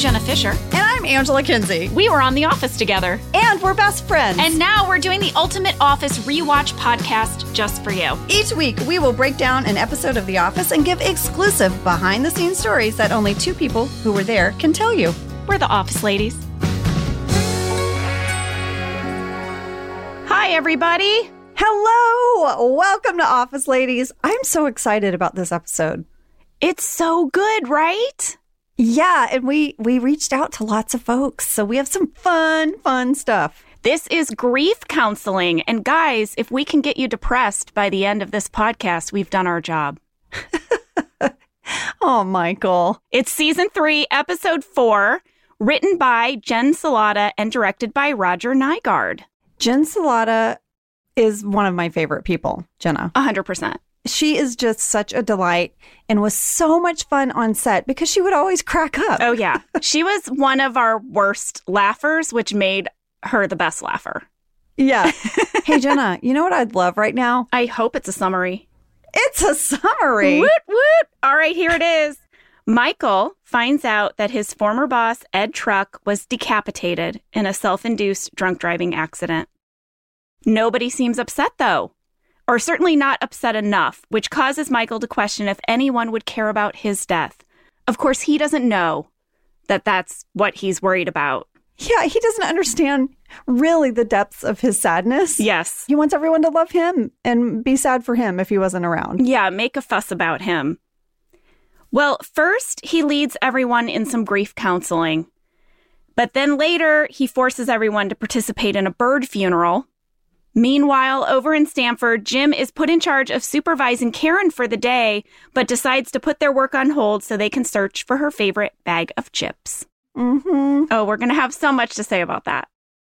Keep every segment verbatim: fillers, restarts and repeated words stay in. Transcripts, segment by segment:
Jenna Fisher. And I'm Angela Kinsey. We were on The Office together. And we're best friends. And now we're doing the Ultimate Office Rewatch podcast just for you. Each week, we will break down an episode of The Office and give exclusive behind-the-scenes stories that only two people who were there can tell you. We're the Office Ladies. Hi, everybody. Hello. Welcome to Office Ladies. I'm so excited about this episode. It's so good, right? Yeah, and we, we reached out to lots of folks, so we have some fun, fun stuff. This is grief counseling. And guys, if we can get you depressed by the end of this podcast, we've done our job. Oh, Michael. It's season three, episode four, written by Jen Celotta and directed by Roger Nygard. Jen Celotta is one of my favorite people, Jenna. A hundred percent. She is just such a delight and was so much fun on set because she would always crack up. Oh, yeah. She was one of our worst laughers, which made her the best laugher. Yeah. Hey, Jenna, you know what I'd love right now? I hope it's a summary. It's a summary. Woot, woot. All right, here it is. Michael finds out that his former boss, Ed Truck, was decapitated in a self-induced drunk driving accident. Nobody seems upset, though. Or certainly not upset enough, which causes Michael to question if anyone would care about his death. Of course, he doesn't know that that's what he's worried about. Yeah, he doesn't understand really the depths of his sadness. Yes. He wants everyone to love him and be sad for him if he wasn't around. Yeah, make a fuss about him. Well, first, he leads everyone in some grief counseling. But then later, he forces everyone to participate in a bird funeral. Meanwhile, over in Stamford, Jim is put in charge of supervising Karen for the day, but decides to put their work on hold so they can search for her favorite bag of chips. Mm-hmm. Oh, we're going to have so much to say about that.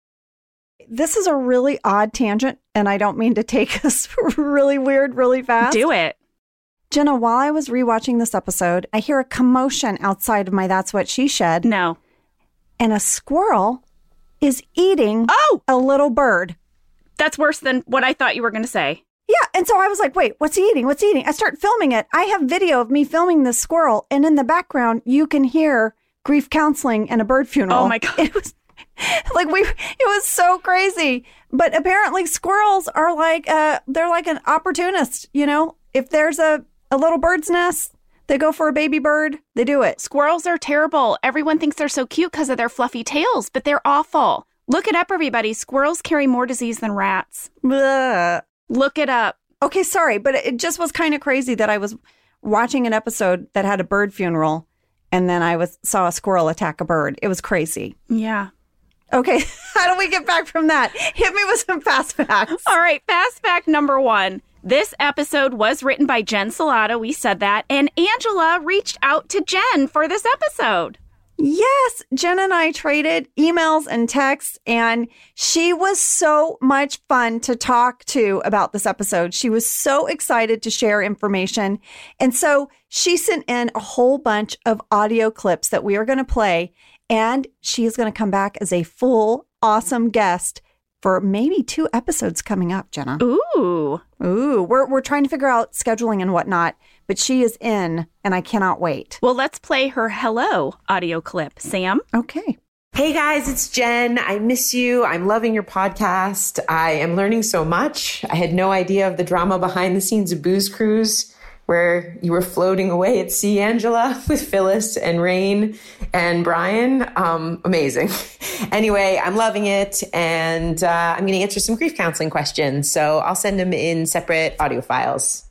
This is a really odd tangent, and I don't mean to take us really weird really fast. Do it. Jenna, while I was rewatching this episode, I hear a commotion outside of my That's What She Said. No. And a squirrel is eating oh! a little bird. That's worse than what I thought you were going to say. Yeah. And so I was like, wait, what's he eating? What's he eating? I start filming it. I have video of me filming this squirrel. And in the background, you can hear grief counseling and a bird funeral. Oh, my God. It was like we, it was so crazy. But apparently squirrels are like, uh, they're like an opportunist. You know, if there's a, a little bird's nest, they go for a baby bird. They do it. Squirrels are terrible. Everyone thinks they're so cute because of their fluffy tails, but they're awful. Look it up, everybody. Squirrels carry more disease than rats. Blah. Look it up. Okay, sorry, but it just was kind of crazy that I was watching an episode that had a bird funeral, and then I was saw a squirrel attack a bird. It was crazy. Yeah. Okay, how do we get back from that? Hit me with some fast facts. All right, fast fact number one. This episode was written by Jen Celotta. We said that. And Angela reached out to Jen for this episode. Yes, Jen and I traded emails and texts, and she was so much fun to talk to about this episode. She was so excited to share information. And so she sent in a whole bunch of audio clips that we are going to play, and she is going to come back as a full, awesome guest for maybe two episodes coming up, Jenna. Ooh. Ooh, we're we're trying to figure out scheduling and whatnot, but she is in, and I cannot wait. Well, let's play her hello audio clip. Sam? Okay. Hey guys, it's Jen. I miss you. I'm loving your podcast. I am learning so much. I had no idea of the drama behind the scenes of Booze Cruise, where you were floating away at sea, Angela, with Phyllis and Rain and Brian. Um, amazing. Anyway, I'm loving it, and uh, I'm going to answer some grief counseling questions, so I'll send them in separate audio files.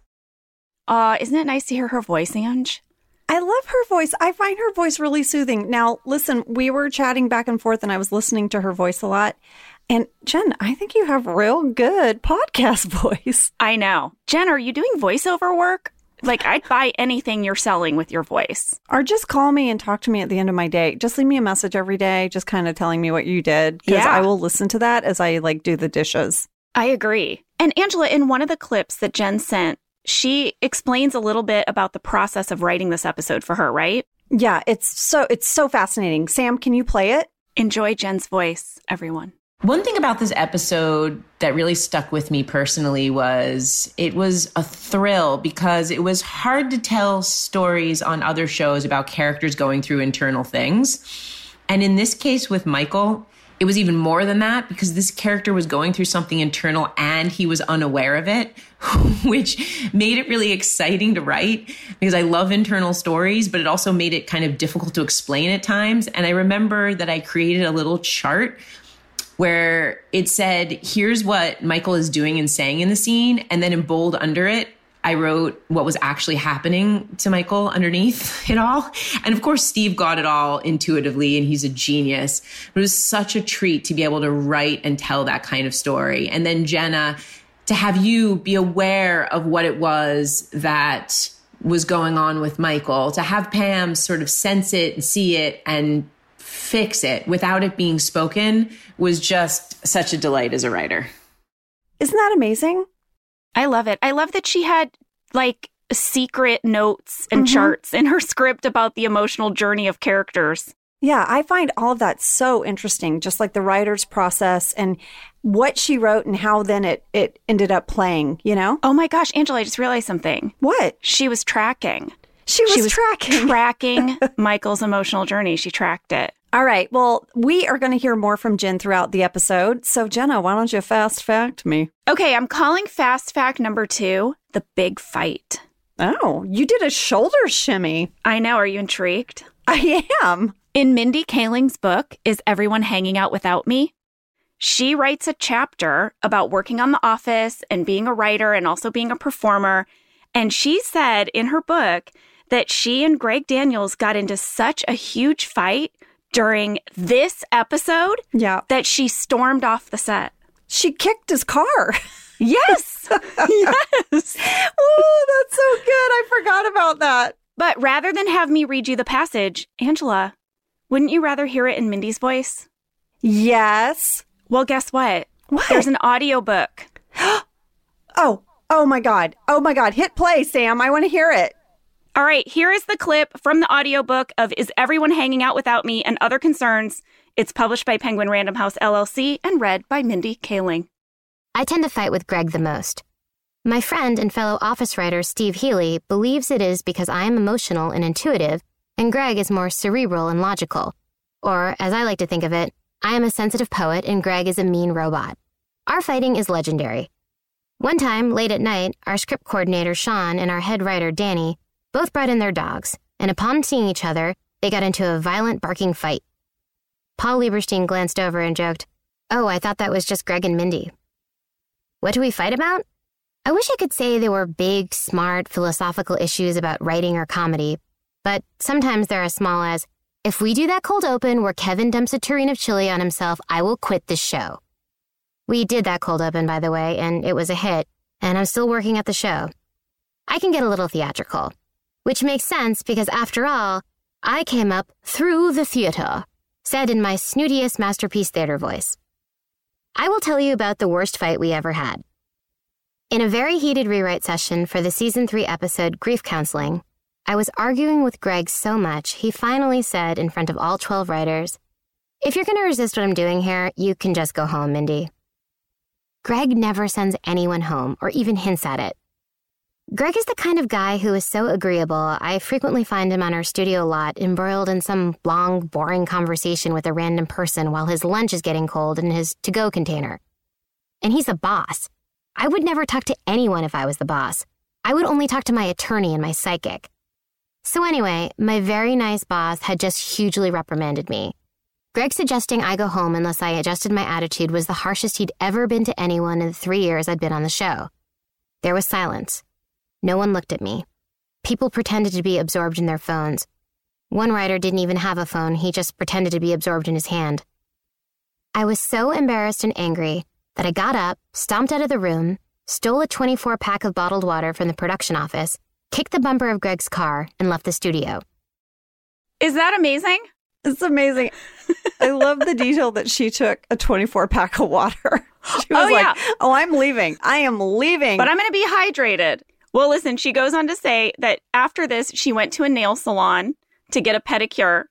Uh, isn't it nice to hear her voice, Ange? I love her voice. I find her voice really soothing. Now, listen, we were chatting back and forth, and I was listening to her voice a lot. And Jen, I think you have real good podcast voice. I know. Jen, are you doing voiceover work? Like, I'd buy anything you're selling with your voice. Or just call me and talk to me at the end of my day. Just leave me a message every day, just kind of telling me what you did. Because yeah. I will listen to that as I, like, do the dishes. I agree. And Angela, in one of the clips that Jen sent, she explains a little bit about the process of writing this episode for her, right? Yeah, it's so it's so fascinating. Sam, can you play it? Enjoy Jen's voice, everyone. One thing about this episode that really stuck with me personally was it was a thrill because it was hard to tell stories on other shows about characters going through internal things. And in this case with Michael, it was even more than that because this character was going through something internal and he was unaware of it, which made it really exciting to write because I love internal stories, but it also made it kind of difficult to explain at times. And I remember that I created a little chart where it said, here's what Michael is doing and saying in the scene. And then in bold under it, I wrote what was actually happening to Michael underneath it all. And of course, Steve got it all intuitively and he's a genius. It was such a treat to be able to write and tell that kind of story. And then Jenna, to have you be aware of what it was that was going on with Michael, to have Pam sort of sense it and see it and fix it without it being spoken was just such a delight as a writer. Isn't that amazing? I love it. I love that she had like secret notes and mm-hmm. charts in her script about the emotional journey of characters. Yeah, I find all of that so interesting, just like the writer's process and what she wrote and how then it, it ended up playing, you know? Oh my gosh, Angela, I just realized something. What? She was tracking. She was, she was tracking. tracking Michael's emotional journey. She tracked it. All right. Well, we are going to hear more from Jen throughout the episode. So, Jenna, why don't you fast fact me? Okay, I'm calling fast fact number two, the big fight. Oh, you did a shoulder shimmy. I know. Are you intrigued? I am. In Mindy Kaling's book, Is Everyone Hanging Out Without Me? She writes a chapter about working on The Office and being a writer and also being a performer. And she said in her book that she and Greg Daniels got into such a huge fight during this episode yeah. that she stormed off the set. She kicked his car. Yes. Yes. Oh, that's so good. I forgot about that. But rather than have me read you the passage, Angela, wouldn't you rather hear it in Mindy's voice? Yes. Well, guess what? What? There's an audiobook. Oh, oh my God. Oh my God. Hit play, Sam. I want to hear it. All right, here is the clip from the audiobook of Is Everyone Hanging Out Without Me and Other Concerns. It's published by Penguin Random House, L L C, and read by Mindy Kaling. I tend to fight with Greg the most. My friend and fellow office writer Steve Healy believes it is because I am emotional and intuitive, and Greg is more cerebral and logical. Or, as I like to think of it, I am a sensitive poet and Greg is a mean robot. Our fighting is legendary. One time, late at night, our script coordinator Sean and our head writer Danny both brought in their dogs, and upon seeing each other, they got into a violent barking fight. Paul Lieberstein glanced over and joked, "Oh, I thought that was just Greg and Mindy." What do we fight about? I wish I could say they were big, smart, philosophical issues about writing or comedy, but sometimes they're as small as, if we do that cold open where Kevin dumps a tureen of chili on himself, I will quit this show. We did that cold open, by the way, and it was a hit, and I'm still working at the show. I can get a little theatrical. Which makes sense because, after all, I came up through the theater, said in my snootiest masterpiece theater voice. I will tell you about the worst fight we ever had. In a very heated rewrite session for the season three episode Grief Counseling, I was arguing with Greg so much he finally said in front of all twelve writers, "If you're going to resist what I'm doing here, you can just go home, Mindy." Greg never sends anyone home or even hints at it. Greg is the kind of guy who is so agreeable, I frequently find him on our studio lot embroiled in some long, boring conversation with a random person while his lunch is getting cold in his to-go container. And he's the boss. I would never talk to anyone if I was the boss. I would only talk to my attorney and my psychic. So anyway, my very nice boss had just hugely reprimanded me. Greg suggesting I go home unless I adjusted my attitude was the harshest he'd ever been to anyone in the three years I'd been on the show. There was silence. No one looked at me. People pretended to be absorbed in their phones. One writer didn't even have a phone, he just pretended to be absorbed in his hand. I was so embarrassed and angry that I got up, stomped out of the room, stole a twenty-four pack of bottled water from the production office, kicked the bumper of Greg's car, and left the studio. Is that amazing? It's amazing. I love the detail that she took a twenty-four pack of water. She was oh, like, yeah. oh, I'm leaving. I am leaving. But I'm going to be hydrated. Well, listen, she goes on to say that after this, she went to a nail salon to get a pedicure.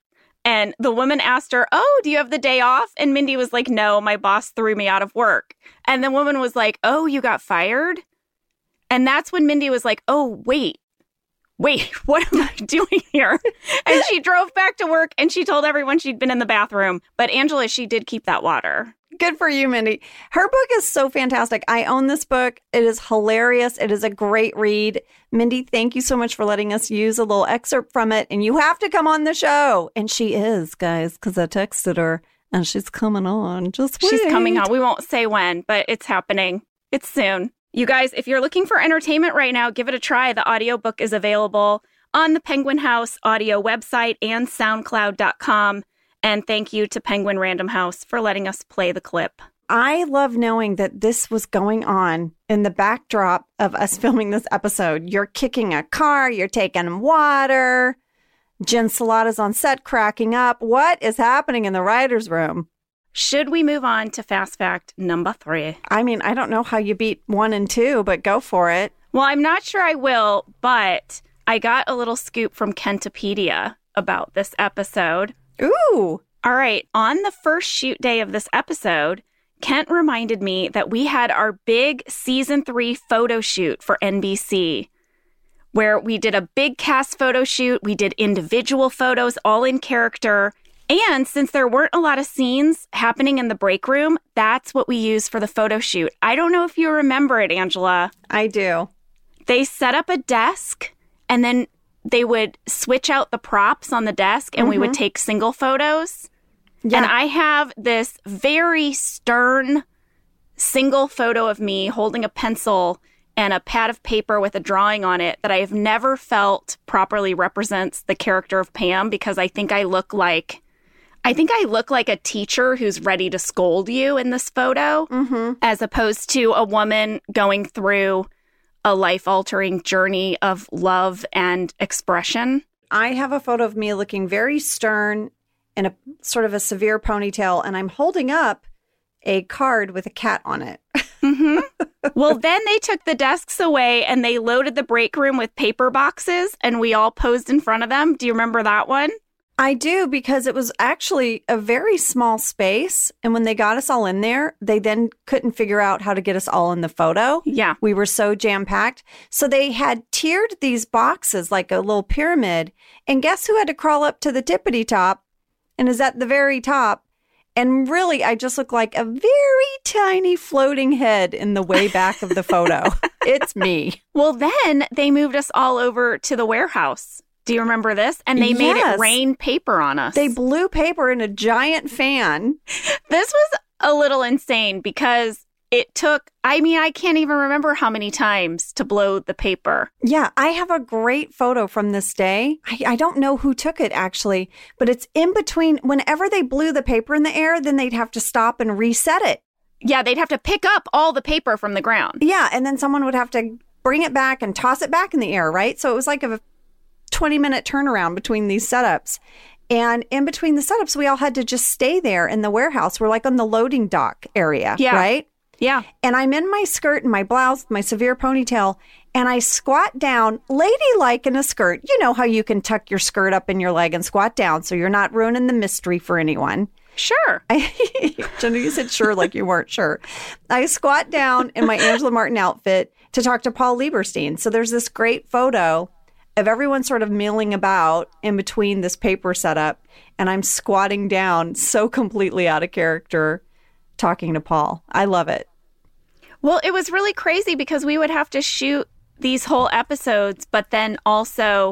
And the woman asked her, oh, do you have the day off? And Mindy was like, no, my boss threw me out of work. And the woman was like, oh, you got fired? And that's when Mindy was like, oh, wait, wait, what am I doing here? And she drove back to work and she told everyone she'd been in the bathroom. But Angela, she did keep that water. Good for you, Mindy. Her book is so fantastic. I own this book. It is hilarious. It is a great read. Mindy, thank you so much for letting us use a little excerpt from it. And you have to come on the show. And she is, guys, because I texted her and she's coming on. Just wait. She's coming on. We won't say when, but it's happening. It's soon. You guys, if you're looking for entertainment right now, give it a try. The audiobook is available on the Penguin House audio website and soundcloud dot com. And thank you to Penguin Random House for letting us play the clip. I love knowing that this was going on in the backdrop of us filming this episode. You're kicking a car, you're taking water. Jen Salata's on set cracking up. What is happening in the writer's room? Should we move on to Fast Fact number three? I mean, I don't know how you beat one and two, but go for it. Well, I'm not sure I will, but I got a little scoop from Kentopedia about this episode. Ooh. All right. On the first shoot day of this episode, Kent reminded me that we had our big season three photo shoot for N B C, where we did a big cast photo shoot. We did individual photos, all in character. And since there weren't a lot of scenes happening in the break room, that's what we used for the photo shoot. I don't know if you remember it, Angela. I do. They set up a desk and then they would switch out the props on the desk and mm-hmm. we would take single photos. Yeah. And I have this very stern single photo of me holding a pencil and a pad of paper with a drawing on it that I have never felt properly represents the character of Pam, because I think I look like I think I look like a teacher who's ready to scold you in this photo, mm-hmm. as opposed to a woman going through a life-altering journey of love and expression. I have a photo of me looking very stern in a sort of a severe ponytail, and I'm holding up a card with a cat on it. Mm-hmm. Well, then they took the desks away and they loaded the break room with paper boxes and we all posed in front of them. Do you remember that one? I do, because it was actually a very small space. And when they got us all in there, they then couldn't figure out how to get us all in the photo. Yeah. We were so jam-packed. So they had tiered these boxes like a little pyramid. And guess who had to crawl up to the tippity top and is at the very top? And really, I just look like a very tiny floating head in the way back of the photo. It's me. Well, then they moved us all over to the warehouse. Do you remember this? And they made yes. it rain paper on us. They blew paper in a giant fan. This was a little insane because it took, I mean, I can't even remember how many times to blow the paper. Yeah, I have a great photo from this day. I, I don't know who took it, actually, but it's in between. Whenever they blew the paper in the air, then they'd have to stop and reset it. Yeah, they'd have to pick up all the paper from the ground. Yeah, and then someone would have to bring it back and toss it back in the air, right? So it was like a twenty minute turnaround between these setups. And in between the setups, we all had to just stay there in the warehouse. We're like on the loading dock area, yeah. right? Yeah. And I'm in my skirt and my blouse, my severe ponytail, and I squat down, ladylike in a skirt. You know how you can tuck your skirt up in your leg and squat down so you're not ruining the mystery for anyone. Sure. I, Jenna, you said sure like you weren't sure. I squat down in my Angela Martin outfit to talk to Paul Lieberstein. So there's this great photo of everyone sort of milling about in between this paper setup, and I'm squatting down so completely out of character talking to Paul. I love it. Well, it was really crazy because we would have to shoot these whole episodes, but then also,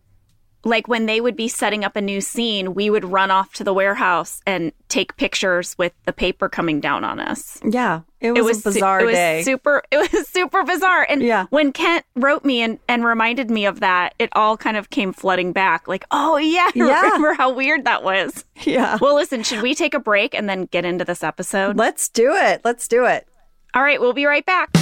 like when they would be setting up a new scene, we would run off to the warehouse and take pictures with the paper coming down on us. Yeah, it was, it was a bizarre su- it was day. Super, it was super bizarre. And yeah. when Kent wrote me and, and reminded me of that, it all kind of came flooding back. Like, oh, yeah, yeah. remember how weird that was. Yeah. Well, listen, should we take a break and then get into this episode? Let's do it. Let's do it. All right, we'll be right back.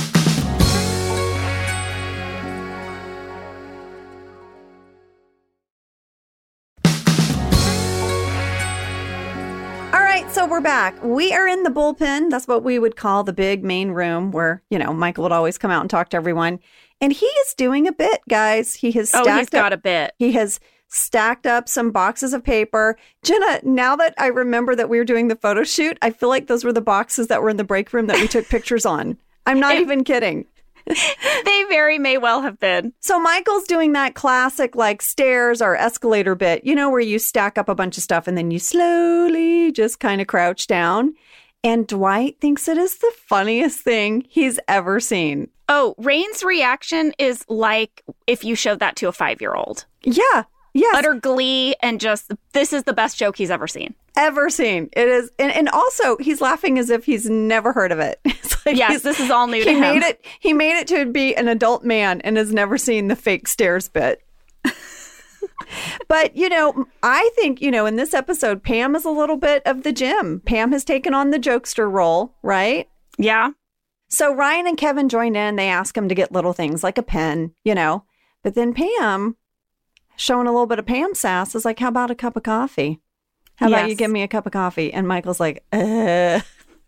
All right, so we're back. We are in the bullpen. That's what we would call the big main room where, you know, Michael would always come out and talk to everyone. And he is doing a bit, guys. He has stacked Oh, he's got up, a bit. He has stacked up some boxes of paper. Jenna, now that I remember that we were doing the photo shoot, I feel like those were the boxes that were in the break room that we took pictures on. I'm not it, even kidding. They very may well have been. So Michael's doing that classic like stairs or escalator bit, you know, where you stack up a bunch of stuff and then you slowly just kind of crouch down. And Dwight thinks it is the funniest thing he's ever seen. Oh, Rain's reaction is like if you showed that to a five-year-old. Yeah. Yes. Utter glee and just, this is the best joke he's ever seen. Ever seen. It is. And, and also, he's laughing as if he's never heard of it. It's like yes, this is all new to he him. Made it, he made it to be an adult man and has never seen the fake stairs bit. But, you know, I think, you know, in this episode, Pam is a little bit of the Jim. Pam has taken on the jokester role, right? Yeah. So Ryan and Kevin join in. They ask him to get little things like a pen, you know. But then Pam, showing a little bit of Pam sass, is like, how about a cup of coffee? How yes. about you give me a cup of coffee? And Michael's like, uh.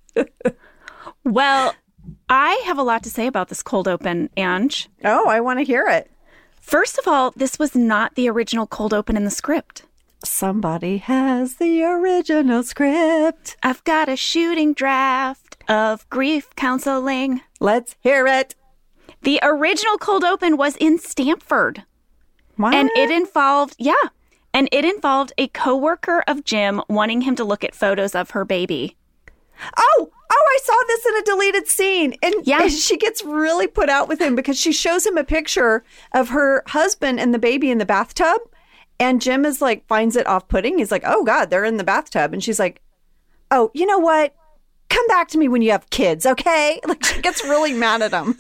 Well, I have a lot to say about this cold open, Ange. Oh, I want to hear it. First of all, this was not the original cold open in the script. Somebody has the original script. I've got a shooting draft of grief counseling. Let's hear it. The original cold open was in Stamford. What? And it involved, yeah, and it involved a coworker of Jim wanting him to look at photos of her baby. Oh, oh, I saw this in a deleted scene. And, yeah. and she gets really put out with him because she shows him a picture of her husband and the baby in the bathtub. And Jim is like, finds it off-putting. He's like, oh, God, they're in the bathtub. And she's like, oh, you know what? Come back to me when you have kids, okay? Like, she gets really mad at him.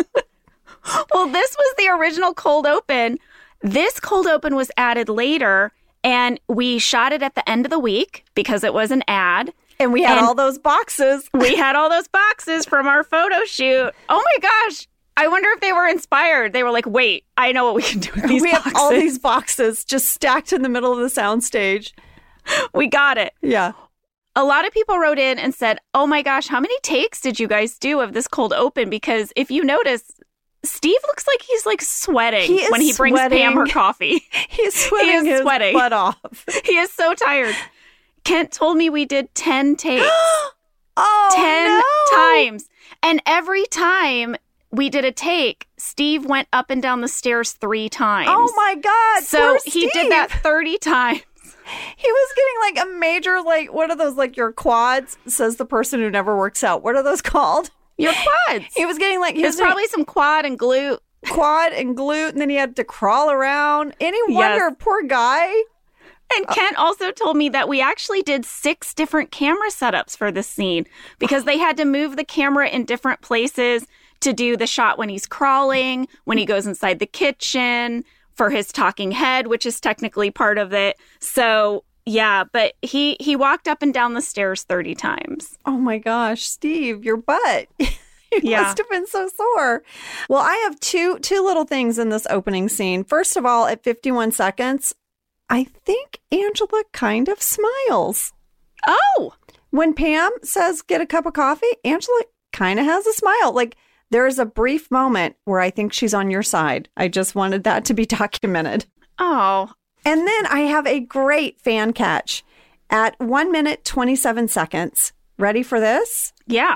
Well, this was the original cold open. This cold open was added later, and we shot it at the end of the week because it was an ad. And we had and all those boxes. We had all those boxes from our photo shoot. Oh, my gosh. I wonder if they were inspired. They were like, wait, I know what we can do with these we boxes. We have all these boxes just stacked in the middle of the soundstage. We got it. Yeah. A lot of people wrote in and said, oh, my gosh, how many takes did you guys do of this cold open? Because if you notice, Steve looks like he's like sweating he when he brings sweating. Pam her coffee. He's sweating he is his sweating. butt off. He is so tired. Kent told me we did ten takes. Oh, ten no. times. And every time we did a take, Steve went up and down the stairs three times. Oh, my God. So poor he Steve. did that thirty times. He was getting like a major, like, what are those, like your quads, says the person who never works out. What are those called? Your quads. He was getting like... He There's was probably some quad and glute. Quad and glute, and then he had to crawl around. Any wonder, yes. Poor guy. And Kent also told me that we actually did six different camera setups for this scene because they had to move the camera in different places to do the shot when he's crawling, when he goes inside the kitchen, for his talking head, which is technically part of it. So, yeah, but he, he walked up and down the stairs thirty times. Oh, my gosh, Steve, your butt. You yeah. must have been so sore. Well, I have two two little things in this opening scene. First of all, at fifty-one seconds, I think Angela kind of smiles. Oh! When Pam says, get a cup of coffee, Angela kind of has a smile. Like, there is a brief moment where I think she's on your side. I just wanted that to be documented. Oh. And then I have a great fan catch at one minute, twenty-seven seconds. Ready for this? Yeah.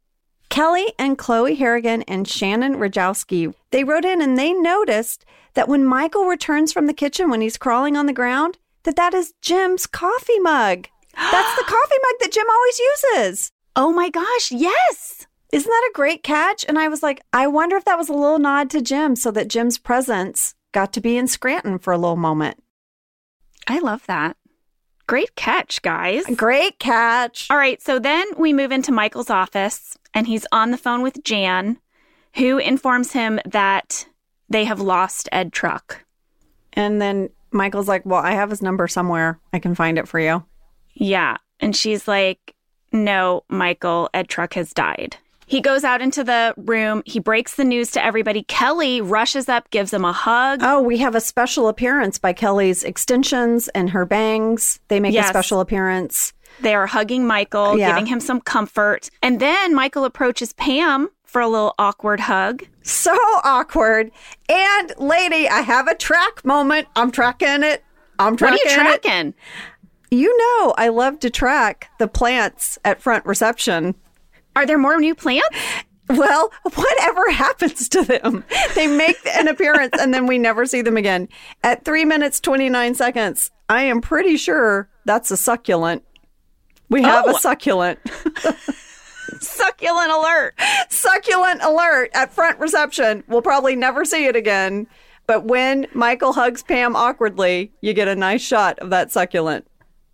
Kelly and Chloe Harrigan and Shannon Rajowski, they wrote in and they noticed that when Michael returns from the kitchen when he's crawling on the ground, that that is Jim's coffee mug. That's the coffee mug that Jim always uses. Oh my gosh, yes. Isn't that a great catch? And I was like, I wonder if that was a little nod to Jim so that Jim's presence got to be in Scranton for a little moment. I love that. Great catch, guys. Great catch. All right, so then we move into Michael's office, and he's on the phone with Jan, who informs him that they have lost Ed Truck. And then Michael's like, well, I have his number somewhere. I can find it for you. Yeah, and she's like, no, Michael, Ed Truck has died. He goes out into the room. He breaks the news to everybody. Kelly rushes up, gives him a hug. Oh, we have a special appearance by Kelly's extensions and her bangs. They make yes. a special appearance. They are hugging Michael, yeah. giving him some comfort. And then Michael approaches Pam for a little awkward hug. So awkward. And lady, I have a track moment. I'm tracking it. I'm tracking What are you tracking? It. You know, I love to track the plants at front reception. Are there more new plants? Well, whatever happens to them, they make an appearance and then we never see them again. At three minutes, twenty-nine seconds, I am pretty sure that's a succulent. We have Oh. a succulent. Succulent alert. Succulent alert at front reception. We'll probably never see it again. But when Michael hugs Pam awkwardly, you get a nice shot of that succulent.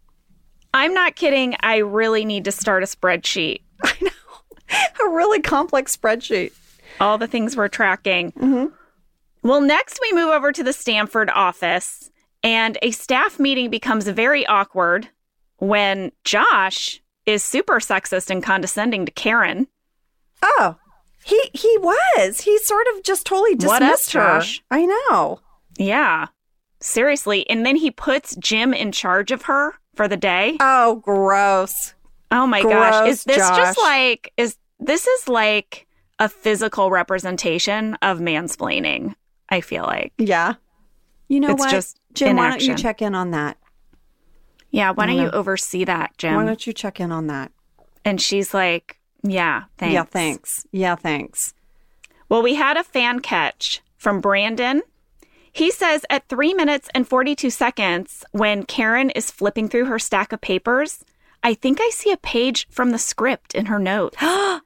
I'm not kidding. I really need to start a spreadsheet. I know. A really complex spreadsheet. All the things we're tracking. Mm-hmm. Well, next we move over to the Stanford office, and a staff meeting becomes very awkward when Josh is super sexist and condescending to Karen. Oh, he he was. He sort of just totally What up, dismissed her. Josh? I know. Yeah, seriously. And then he puts Jim in charge of her for the day. Oh, gross. Oh my Gross, gosh. Is this Josh. just like, is this is like a physical representation of mansplaining, I feel like. Yeah. You know It's what? just Jim, why don't you inaction. check in on that? Yeah, why don't I you know. oversee that, Jim? Why don't you check in on that? And she's like, yeah, thanks. Yeah, thanks. Yeah, thanks. Well, we had a fan catch from Brandon. He says at three minutes and forty-two seconds, when Karen is flipping through her stack of papers, I think I see a page from the script in her notes. Oh,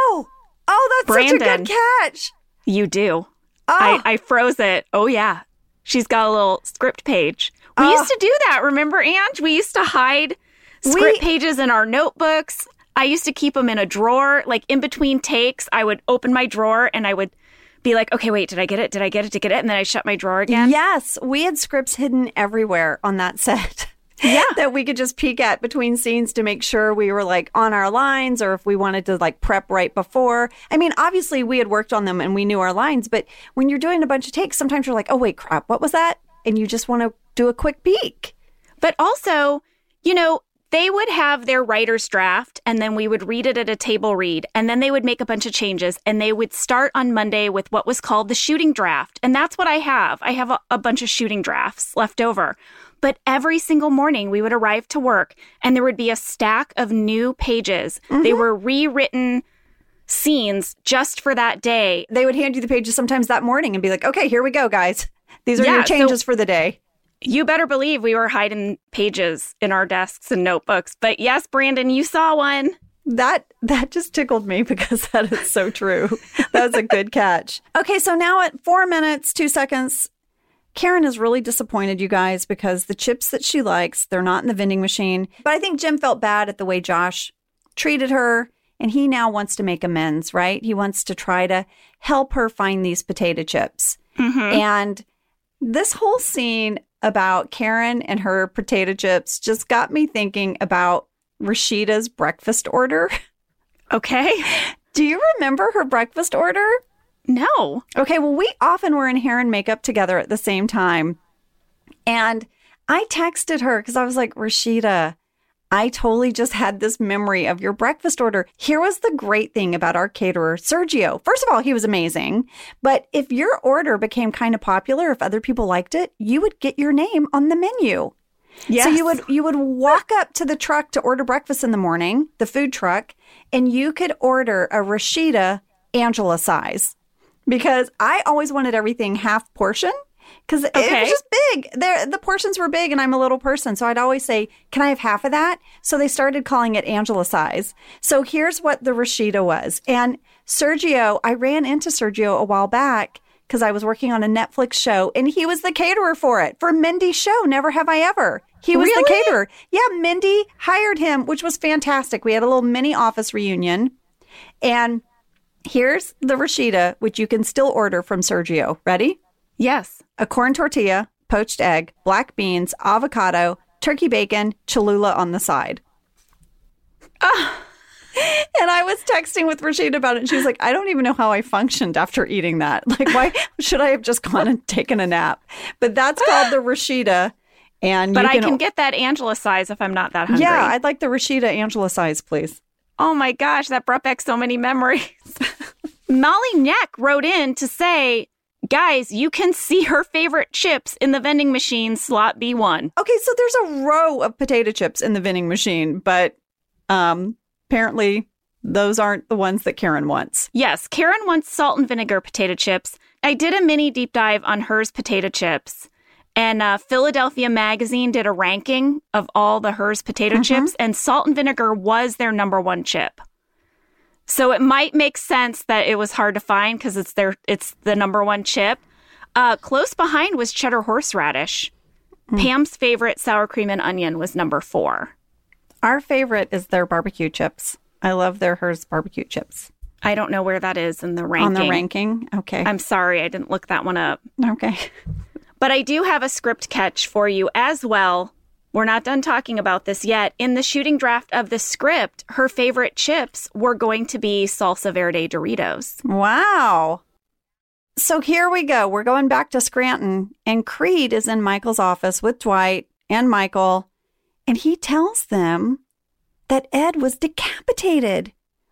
oh, that's such a Brandon. good catch. You do. Oh, I, I froze it. Oh, yeah. She's got a little script page. We Oh. used to do that. Remember, Ange? We used to hide script We- pages in our notebooks. I used to keep them in a drawer. Like in between takes, I would open my drawer and I would be like, okay, wait, did I get it? Did I get it? Did I get it? And then I shut my drawer again. yes, we had scripts hidden everywhere on that set. Yeah. that we could just peek at between scenes to make sure we were like on our lines, or if we wanted to like prep right before. I mean, obviously we had worked on them and we knew our lines, but when you're doing a bunch of takes, sometimes you're like, oh, wait, crap, what was that? And you just want to do a quick peek. But also, you know, they would have their writer's draft and then we would read it at a table read and then they would make a bunch of changes and they would start on Monday with what was called the shooting draft. And that's what I have. I have a, a bunch of shooting drafts left over. But every single morning we would arrive to work and there would be a stack of new pages. Mm-hmm. They were rewritten scenes just for that day. They would hand you the pages sometimes that morning and be like, okay, here we go, guys. These are Yeah, your changes so- for the day. You better believe we were hiding pages in our desks and notebooks. But yes, Brandon, you saw one. That that just tickled me because that is so true. That was a good catch. Okay, so now at four minutes, two seconds, Karen is really disappointed, you guys, because the chips that she likes, they're not in the vending machine. But I think Jim felt bad at the way Josh treated her, and he now wants to make amends, right? He wants to try to help her find these potato chips. Mm-hmm. And this whole scene about Karen and her potato chips just got me thinking about Rashida's breakfast order. Okay. Do you remember her breakfast order? No. Okay, well, we often were in hair and makeup together at the same time. And I texted her because I was like, Rashida, I totally just had this memory of your breakfast order. Here was the great thing about our caterer, Sergio. First of all, he was amazing. But if your order became kind of popular, if other people liked it, you would get your name on the menu. Yes. So you would you would walk up to the truck to order breakfast in the morning, the food truck, and you could order a Rashida Angela size. Because I always wanted everything half portion. Because it Okay. was just big. There, the portions were big and I'm a little person. So I'd always say, can I have half of that? So they started calling it Angela size. So here's what the Rashida was. And Sergio, I ran into Sergio a while back because I was working on a Netflix show and he was the caterer for it, for Mindy's show, Never Have I Ever. He was the Really? caterer. Yeah, Mindy hired him, which was fantastic. We had a little mini office reunion. And here's the Rashida, which you can still order from Sergio. Ready? Yes. A corn tortilla, poached egg, black beans, avocado, turkey bacon, Cholula on the side. And I was texting with Rashida about it. And she was like, I don't even know how I functioned after eating that. Like, why should I have just gone and taken a nap? But that's called the Rashida. And But you I can, can get that Angela size if I'm not that hungry. yeah, I'd like the Rashida Angela size, please. Oh my gosh, that brought back so many memories. Molly Neck wrote in to say, Guys, you can see her favorite chips in the vending machine, slot B one. Okay, so there's a row of potato chips in the vending machine, but um, apparently those aren't the ones that Karen wants. Yes, Karen wants salt and vinegar potato chips. I did a mini deep dive on Hers potato chips, and uh, Philadelphia Magazine did a ranking of all the Hers potato mm-hmm. chips, and salt and vinegar was their number one chip. So it might make sense that it was hard to find because it's their it's the number one chip. Uh, close behind was cheddar horseradish. Mm. Pam's favorite sour cream and onion was number four. Our favorite is their barbecue chips. I love their Hers barbecue chips. I don't know where that is in the ranking. On the ranking? Okay. I'm sorry, I didn't look that one up. Okay. But I do have a script catch for you as well. We're not done talking about this yet. In the shooting draft of the script, her favorite chips were going to be Salsa Verde Doritos. Wow. So here we go. We're going back to Scranton, and Creed is in Michael's office with Dwight and Michael, and he tells them that Ed was decapitated.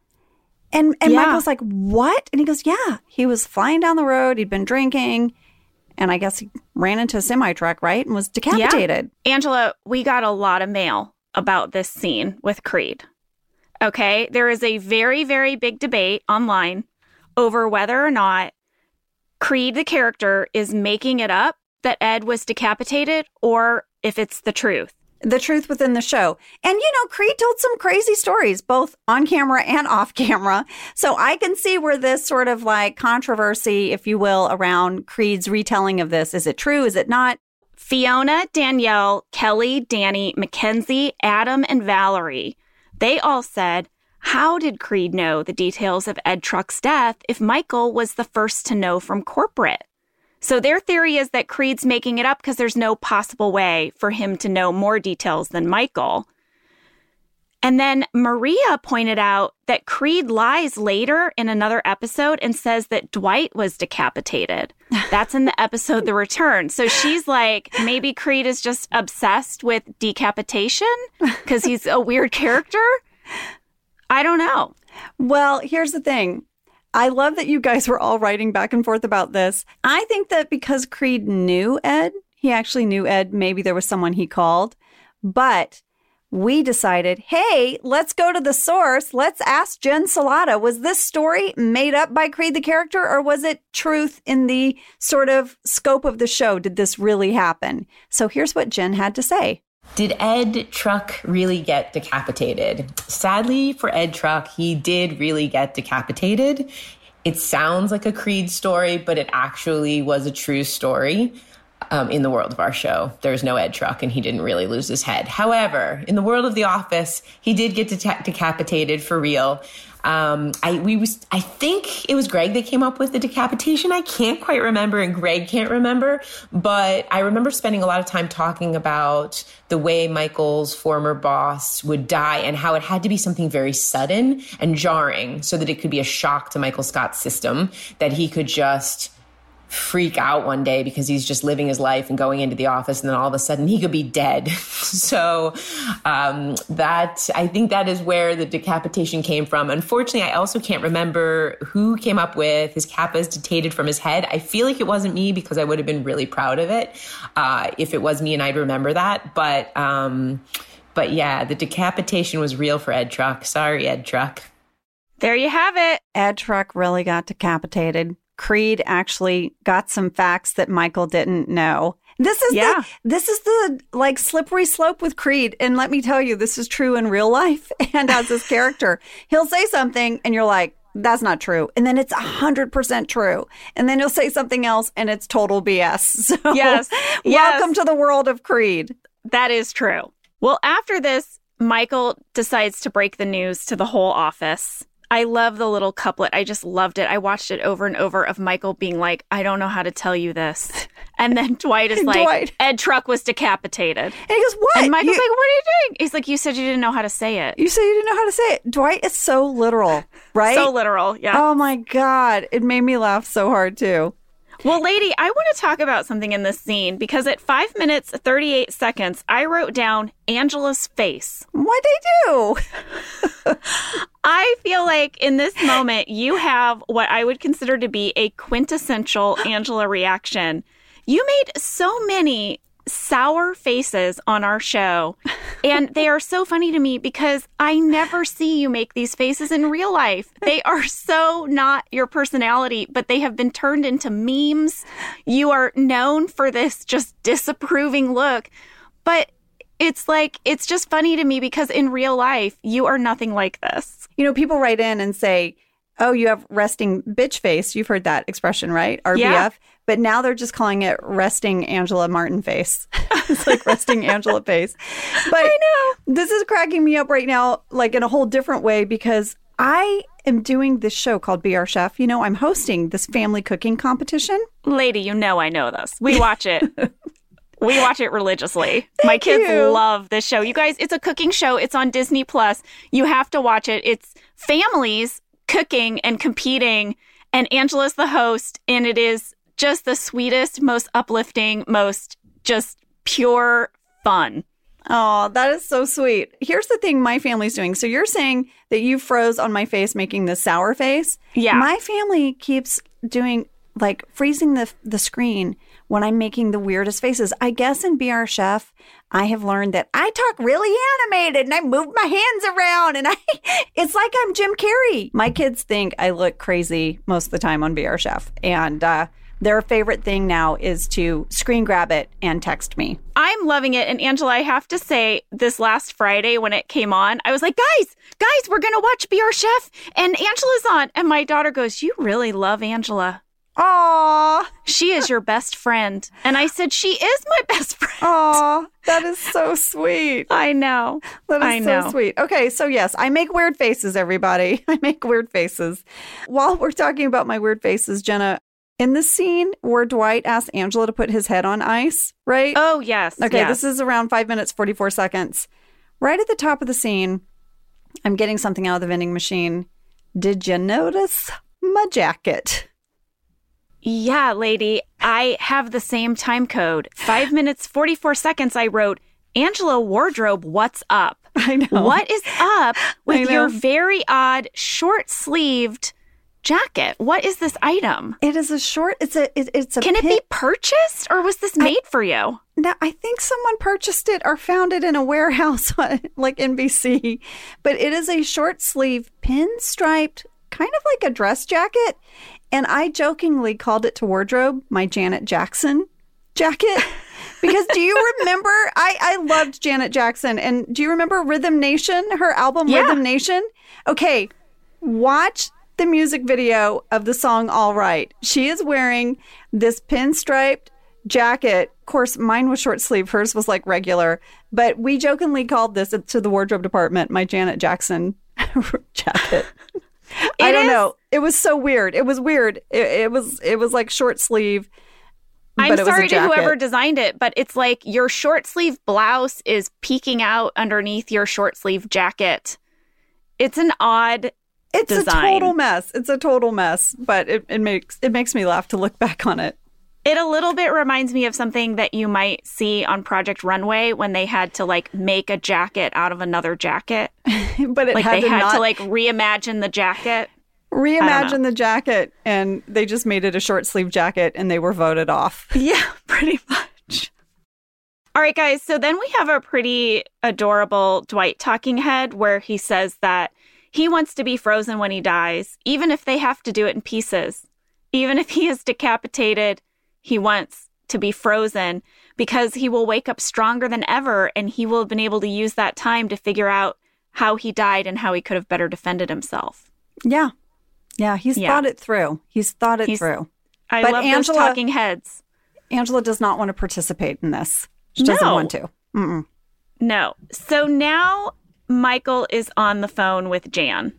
And, and yeah. Michael's like, what? And he goes, yeah, he was flying down the road. He'd been drinking. And I guess he ran into a semi-truck, right? And was decapitated. Yeah. Angela, we got a lot of mail about this scene with Creed. Okay? There is a very, very big debate online over whether or not Creed, the character, is making it up that Ed was decapitated or if it's the truth. The truth within the show. And, you know, Creed told some crazy stories, both on camera and off camera. So I can see where this sort of like controversy, if you will, around Creed's retelling of this. Is it true? Is it not? Fiona, Danielle, Kelly, Danny, Mackenzie, Adam, and Valerie, they all said, how did Creed know the details of Ed Truck's death if Michael was the first to know from corporate? So their theory is that Creed's making it up because there's no possible way for him to know more details than Michael. And then Maria pointed out that Creed lies later in another episode and says that Dwight was decapitated. That's in the episode The Return. So she's like, maybe Creed is just obsessed with decapitation because he's a weird character. I don't know. Well, here's the thing. I love that you guys were all writing back and forth about this. I think that because Creed knew Ed, he actually knew Ed, maybe there was someone he called, but we decided, hey, let's go to the source. Let's ask Jen Salata. Was this story made up by Creed the character, or was it truth in the sort of scope of the show? Did this really happen? So here's what Jen had to say. Did Ed Truck really get decapitated? Sadly for Ed Truck, he did really get decapitated. It sounds like a Creed story, but it actually was a true story um, in the world of our show. There's no Ed Truck, and he didn't really lose his head. However, in the world of The Office, he did get de- decapitated for real. Um, I we was I think it was Greg that came up with the decapitation. I can't quite remember, and Greg can't remember, but I remember spending a lot of time talking about the way Michael's former boss would die and how it had to be something very sudden and jarring so that it could be a shock to Michael Scott's system, that he could just freak out one day because he's just living his life and going into the office, and then all of a sudden he could be dead. So um, that I think that is where the decapitation came from. Unfortunately, I also can't remember who came up with his cap is detated from his head. I feel like it wasn't me because I would have been really proud of it uh, if it was me and I'd remember that. But um, but yeah, the decapitation was real for Ed Truck. Sorry, Ed Truck. There you have it. Ed Truck really got decapitated. Creed actually got some facts that Michael didn't know. This is yeah. the this is the like slippery slope with Creed. And let me tell you, this is true in real life and as his character. He'll say something and you're like, that's not true. And then it's one hundred percent true. And then he'll say something else and it's total B S. So yes. welcome yes. to the world of Creed. That is true. Well, after this, Michael decides to break the news to the whole office. I love the little couplet. I just loved it. I watched it over and over of Michael being like, I don't know how to tell you this. And then Dwight is like, Dwight. Ed Truck was decapitated. And he goes, what? And Michael's you, like, what are you doing? He's like, you said you didn't know how to say it. You said you didn't know how to say it. Dwight is so literal, right? So literal, yeah. Oh my God. It made me laugh so hard too. Well, lady, I want to talk about something in this scene because at five minutes, thirty-eight seconds, I wrote down Angela's face. What'd they do? I feel like in this moment, you have what I would consider to be a quintessential Angela reaction. You made so many sour faces on our show, and they are so funny to me because I never see you make these faces in real life. They are so not your personality, but they have been turned into memes. You are known for this just disapproving look, but it's like, it's just funny to me because in real life, you are nothing like this. You know, people write in and say, oh, you have resting bitch face. You've heard that expression, right? R B F. Yeah. But now they're just calling it resting Angela Martin face. It's like resting Angela face. But I know. This is cracking me up right now, like in a whole different way, because I am doing this show called Be Our Chef. You know, I'm hosting this family cooking competition. Lady, you know I know this. We watch it. We watch it religiously. Thank My kids you. love this show. You guys, it's a cooking show. It's on Disney Plus. You have to watch it. It's families cooking and competing, and Angela's the host, and it is just the sweetest, most uplifting, most just pure fun. Oh, that is so sweet. Here's the thing my family's doing. So you're saying that you froze on my face making this sour face? Yeah. My family keeps doing, like, freezing the the screen when I'm making the weirdest faces. I guess in Be Our Chef, I have learned that I talk really animated and I move my hands around and I it's like I'm Jim Carrey. My kids think I look crazy most of the time on Be Our Chef. And uh, their favorite thing now is to screen grab it and text me. I'm loving it. And Angela, I have to say, this last Friday when it came on, I was like, guys, guys, we're going to watch Be Our Chef. And Angela's on. And my daughter goes, you really love Angela. Aw. She is your best friend. And I said, she is my best friend. Aw, that is so sweet. I know. That is I so know. sweet. Okay, so yes, I make weird faces, everybody. I make weird faces. While we're talking about my weird faces, Jenna, in the scene where Dwight asked Angela to put his head on ice, right? Oh, yes. Okay, yes. This is around five minutes, forty-four seconds. Right at the top of the scene, I'm getting something out of the vending machine. Did you notice my jacket? Yeah, lady, I have the same time code. Five minutes, forty-four seconds, I wrote, Angela Wardrobe, what's up? I know. What is up with I know. your very odd short-sleeved jacket? What is this item? It is a short, it's a, it, it's a Can it pin- be purchased or was this made I, for you? No, I think someone purchased it or found it in a warehouse like N B C. But it is a short sleeve pinstriped, kind of like a dress jacket. And I jokingly called it to wardrobe my Janet Jackson jacket. Because do you remember, I, I loved Janet Jackson. And do you remember Rhythm Nation, her album yeah. Rhythm Nation? Okay, watch the music video of the song All Right. She is wearing this pinstriped jacket. Of course, mine was short sleeve. Hers was like regular. But we jokingly called this to the wardrobe department my Janet Jackson jacket. I don't is, know. It was so weird. It was weird. It, it was it was like short sleeve. I'm but it sorry was a to whoever jacket. designed it, but it's like your short sleeve blouse is peeking out underneath your short sleeve jacket. It's an odd It's design. a total mess. It's a total mess. But it, it makes it makes me laugh to look back on it. It a little bit reminds me of something that you might see on Project Runway when they had to like make a jacket out of another jacket. But it like had they to had not to like reimagine the jacket. reimagine the jacket, and they just made it a short sleeve jacket, and they were voted off. Yeah, pretty much. All right, guys. So then we have a pretty adorable Dwight talking head where he says that he wants to be frozen when he dies, even if they have to do it in pieces. Even if he is decapitated, he wants to be frozen because he will wake up stronger than ever, and he will have been able to use that time to figure out how he died and how he could have better defended himself. Yeah. Yeah, he's Yeah. thought it through. He's thought it He's- through. I But love Angela- those talking heads. Angela does not want to participate in this. She doesn't No. want to. Mm-mm. No. So now Michael is on the phone with Jan.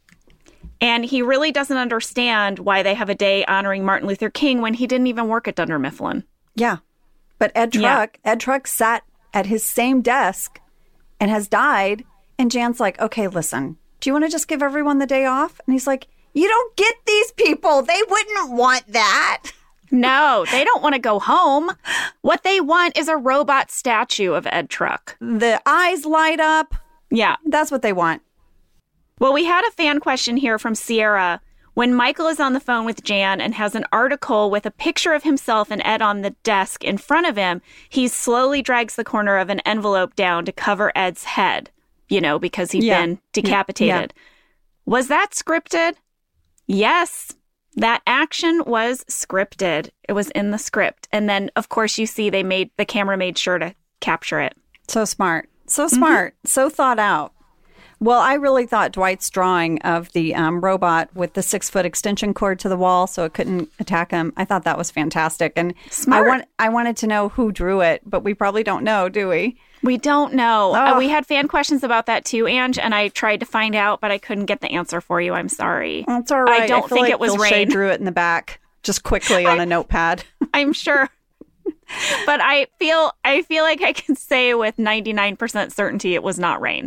And he really doesn't understand why they have a day honoring Martin Luther King when he didn't even work at Dunder Mifflin. Yeah. But Ed Yeah. Truck, Ed Truck sat at his same desk and has died. And Jan's like, okay, listen, do you want to just give everyone the day off? And he's like, you don't get these people. They wouldn't want that. No, they don't want to go home. What they want is a robot statue of Ed Truck. The eyes light up. Yeah. That's what they want. Well, we had a fan question here from Sierra. When Michael is on the phone with Jan and has an article with a picture of himself and Ed on the desk in front of him, he slowly drags the corner of an envelope down to cover Ed's head, you know, because he'd Yeah. been decapitated. Yeah. Was that scripted? Yes. That action was scripted. It was in the script. And then, of course, you see they made the camera made sure to capture it. So smart. So smart. Mm-hmm. So thought out. Well, I really thought Dwight's drawing of the um, robot with the six-foot extension cord to the wall so it couldn't attack him, I thought that was fantastic. And Smart. I, want, I wanted to know who drew it, but we probably don't know, do we? We don't know. Oh. Uh, we had fan questions about that too, Ange, and I tried to find out, but I couldn't get the answer for you. I'm sorry. That's all right. I don't I feel think like it was Phil Rain. Shea drew it in the back, just quickly on a notepad. I'm sure. But I feel I feel like I can say with ninety-nine percent certainty it was not Rain.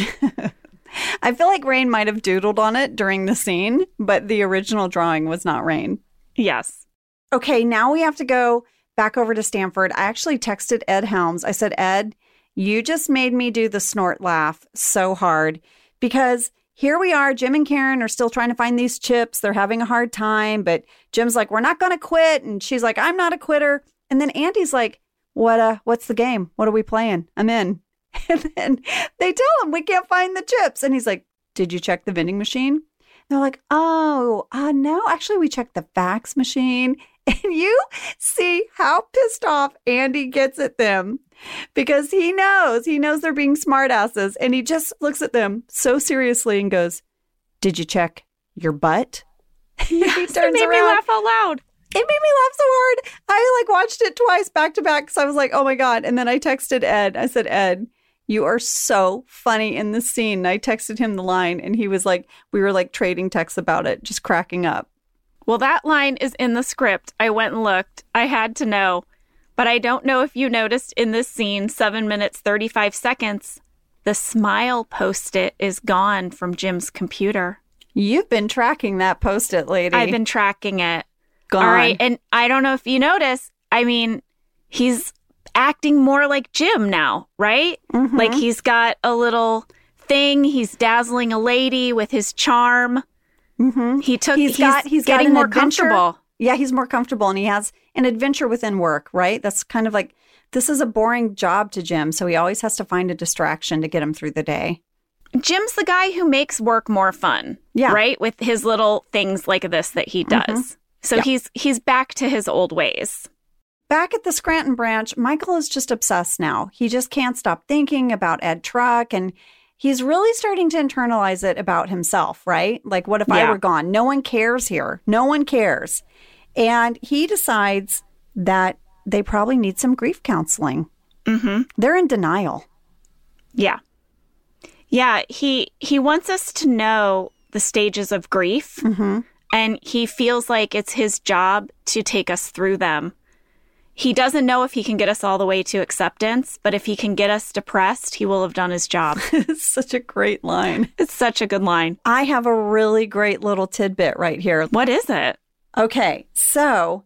I feel like Rain might have doodled on it during the scene, but the original drawing was not Rain. Yes. Okay, now we have to go back over to Stanford. I actually texted Ed Helms. I said, Ed, you just made me do the snort laugh so hard because here we are. Jim and Karen are still trying to find these chips. They're having a hard time, but Jim's like, we're not going to quit. And she's like, I'm not a quitter. And then Andy's like, what, uh, what's the game? What are we playing? I'm in. And then they tell him we can't find the chips. And he's like, did you check the vending machine? And they're like, oh, uh, no, actually, we checked the fax machine. And you see how pissed off Andy gets at them because he knows, he knows they're being smartasses. And he just looks at them so seriously and goes, did you check your butt? Yes, he turns it made around. me laugh out loud. It made me laugh so hard. I like watched it twice back to back because I was like, oh my God. And then I texted Ed. I said, Ed, you are so funny in this scene. And I texted him the line and he was like, we were like trading texts about it, just cracking up. Well, that line is in the script. I went and looked. I had to know. But I don't know if you noticed in this scene, seven minutes, thirty-five seconds, the smile post-it is gone from Jim's computer. You've been tracking that post-it, lady. I've been tracking it. Gone. All right. And I don't know if you notice, I mean, he's acting more like Jim now, right? Mm-hmm. Like he's got a little thing. He's dazzling a lady with his charm. Mm-hmm. He took, he's, he's, got, he's getting got more adventure. comfortable. Yeah, he's more comfortable and he has an adventure within work, right? That's kind of like, this is a boring job to Jim. So he always has to find a distraction to get him through the day. Jim's the guy who makes work more fun. Yeah. Right? With his little things like this that he does. Mm-hmm. So yeah. he's he's back to his old ways. Back at the Scranton branch, Michael is just obsessed now. He just can't stop thinking about Ed Truck, and he's really starting to internalize it about himself, right? Like, what if Yeah. I were gone? No one cares here. No one cares. And he decides that they probably need some grief counseling. Mm-hmm. They're in denial. Yeah. Yeah, he he wants us to know the stages of grief, Mm-hmm. and he feels like it's his job to take us through them. He doesn't know if he can get us all the way to acceptance, but if he can get us depressed, he will have done his job. It's such a great line. It's such a good line. I have a really great little tidbit right here. What is it? Okay, so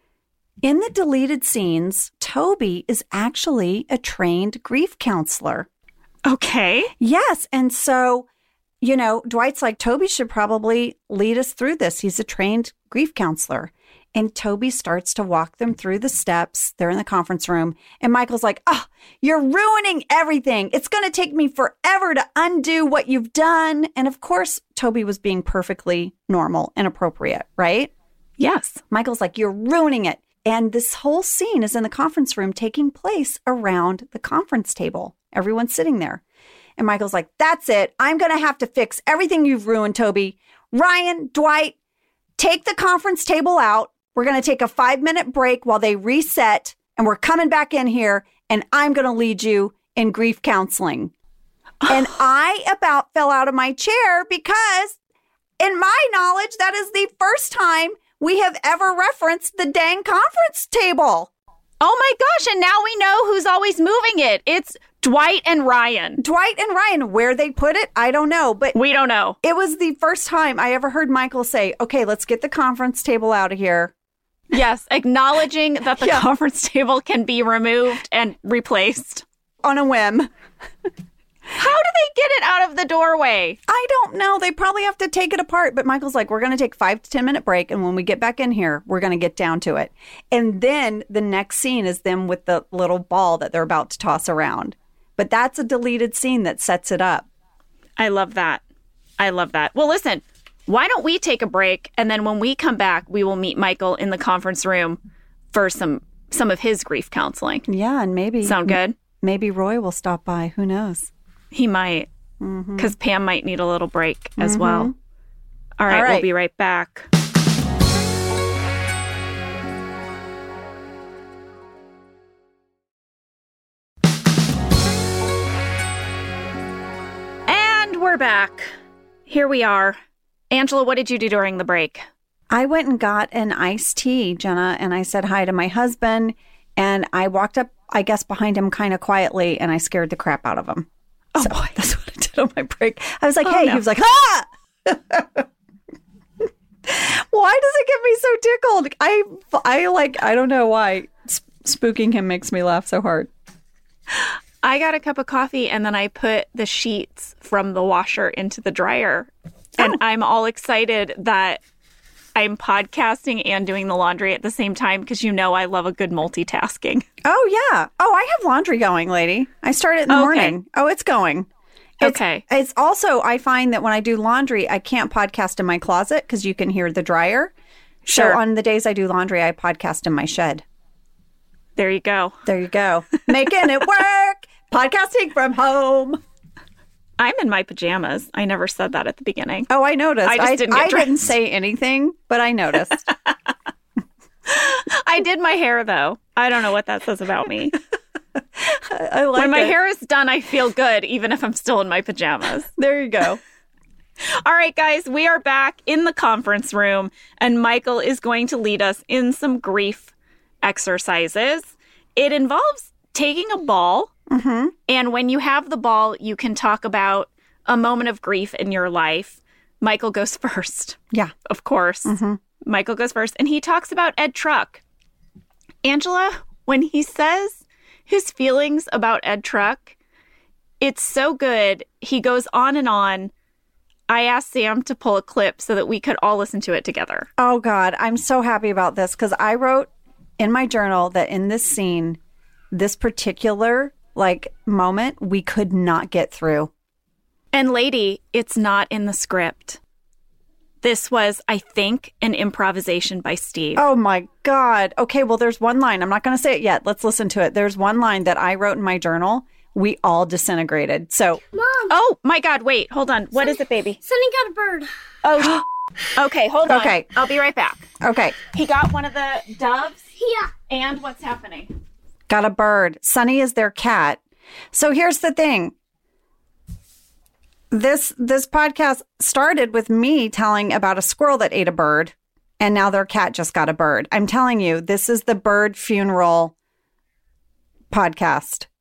in the deleted scenes, Toby is actually a trained grief counselor. Okay. Yes. And so, you know, Dwight's like, Toby should probably lead us through this. He's a trained grief counselor. And Toby starts to walk them through the steps. They're in the conference room. And Michael's like, oh, you're ruining everything. It's going to take me forever to undo what you've done. And of course, Toby was being perfectly normal and appropriate, right? Yes. Michael's like, you're ruining it. And this whole scene is in the conference room taking place around the conference table. Everyone's sitting there. And Michael's like, that's it. I'm going to have to fix everything you've ruined, Toby. Ryan, Dwight, take the conference table out. We're going to take a five minute break while they reset. And we're coming back in here. And I'm going to lead you in grief counseling. And I about fell out of my chair because, in my knowledge, that is the first time we have ever referenced the dang conference table. Oh my gosh, and now we know who's always moving it. It's Dwight and Ryan. Dwight and Ryan, where they put it, I don't know. But we don't know. It was the first time I ever heard Michael say, okay, let's get the conference table out of here. Yes, acknowledging that the Yeah. conference table can be removed and replaced. On a whim. How do they get it out of the doorway? I don't know. They probably have to take it apart. But Michael's like, we're going to take five to ten minute break. And when we get back in here, we're going to get down to it. And then the next scene is them with the little ball that they're about to toss around. But that's a deleted scene that sets it up. I love that. I love that. Well, listen, why don't we take a break? And then when we come back, we will meet Michael in the conference room for some some of his grief counseling. Yeah. And maybe. Sound good? Maybe Roy will stop by. Who knows? He might. Because mm-hmm. Pam might need a little break as Mm-hmm. well. All right, All right. We'll be right back. And we're back. Here we are. Angela, what did you do during the break? I went and got an iced tea, Jenna, and I said hi to my husband. And I walked up, I guess, behind him kind of quietly, and I scared the crap out of him. Oh, so boy. That's what I did on my break. I was like, Oh, hey, no. he was like, ah! Why does it get me so tickled? I, I like, I don't know why Sp- spooking him makes me laugh so hard. I got a cup of coffee and then I put the sheets from the washer into the dryer. And Oh. I'm all excited that I'm podcasting and doing the laundry at the same time because you know I love a good multitasking. Oh, yeah. Oh, I have laundry going, lady. I start it in the Okay. morning. Oh, it's going. It's, Okay. It's also, I find that when I do laundry, I can't podcast in my closet because you can hear the dryer. Sure. So on the days I do laundry, I podcast in my shed. There you go. There you go. Making it work. Podcasting from home. I'm in my pajamas. I never said that at the beginning. Oh, I noticed. I just didn't get I didn't dressed. say anything, but I noticed. I did my hair, though. I don't know what that says about me. I, I like When my it. hair is done, I feel good, even if I'm still in my pajamas. There you go. All right, guys, we are back in the conference room, and Michael is going to lead us in some grief exercises. It involves taking a ball, Mm-hmm. and when you have the ball, you can talk about a moment of grief in your life. Michael goes first. Yeah. Of course. Mm-hmm. Michael goes first, and he talks about Ed Truck. Angela, when he says his feelings about Ed Truck, it's so good. He goes on and on. I asked Sam to pull a clip so that we could all listen to it together. Oh, God. I'm so happy about this because I wrote in my journal that in this scene, this particular like moment, we could not get through. And lady, it's not in the script. This was, I think, an improvisation by Steve. Oh, my God. Okay, well, there's one line. I'm not going to say it yet. Let's listen to it. There's one line that I wrote in my journal. We all disintegrated. So, Mom, Oh, my God. Wait, hold on. What is it, baby? Sonny got a bird. Oh, okay. Hold on. Okay. I'll be right back. okay, He got one of the doves. Yeah. And what's happening? got a bird. Sunny is their cat. So here's the thing. This this podcast started with me telling about a squirrel that ate a bird, and now their cat just got a bird. I'm telling you, this is the bird funeral podcast.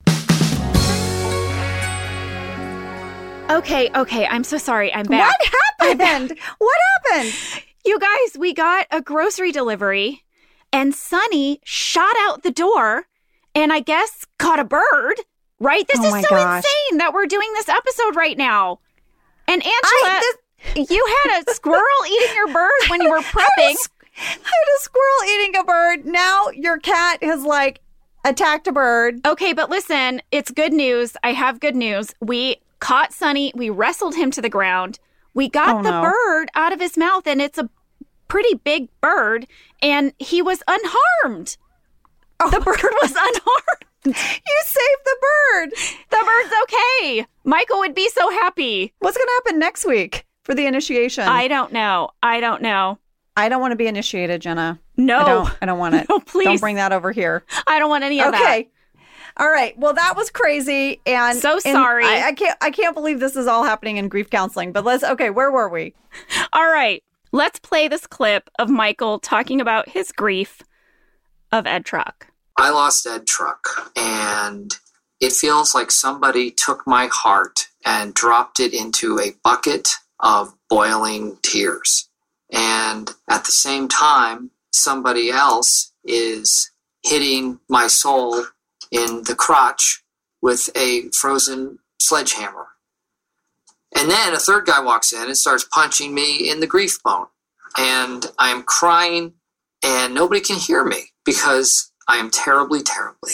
Okay, okay. I'm so sorry. I'm back. What happened? What happened? You guys, we got a grocery delivery, and Sunny shot out the door and I guess caught a bird, right? This Oh my is so gosh. insane that we're doing this episode right now. And Angela, I- you had a squirrel eating your bird when you were prepping. I had a squirrel eating a bird. Now your cat has like attacked a bird. Okay, but listen, it's good news. I have good news. We caught Sunny. We wrestled him to the ground. We got Oh, the no. bird out of his mouth, and it's a pretty big bird, and he was unharmed. The bird was unharmed. You saved the bird. The bird's okay. Michael would be so happy. What's going to happen next week for the initiation? I don't know. I don't know. I don't want to be initiated, Jenna. No. I don't. I don't want it. No, please. Don't bring that over here. I don't want any of that. Okay. All right. Well, that was crazy, and So and sorry. I, I can't. I can't believe this is all happening in grief counseling. But let's. Okay, where were we? All right. Let's play this clip of Michael talking about his grief of Ed Truck. I lost Ed Truck, and it feels like somebody took my heart and dropped it into a bucket of boiling tears. And at the same time, somebody else is hitting my soul in the crotch with a frozen sledgehammer. And then a third guy walks in and starts punching me in the grief bone. And I'm crying and nobody can hear me because I am terribly, terribly,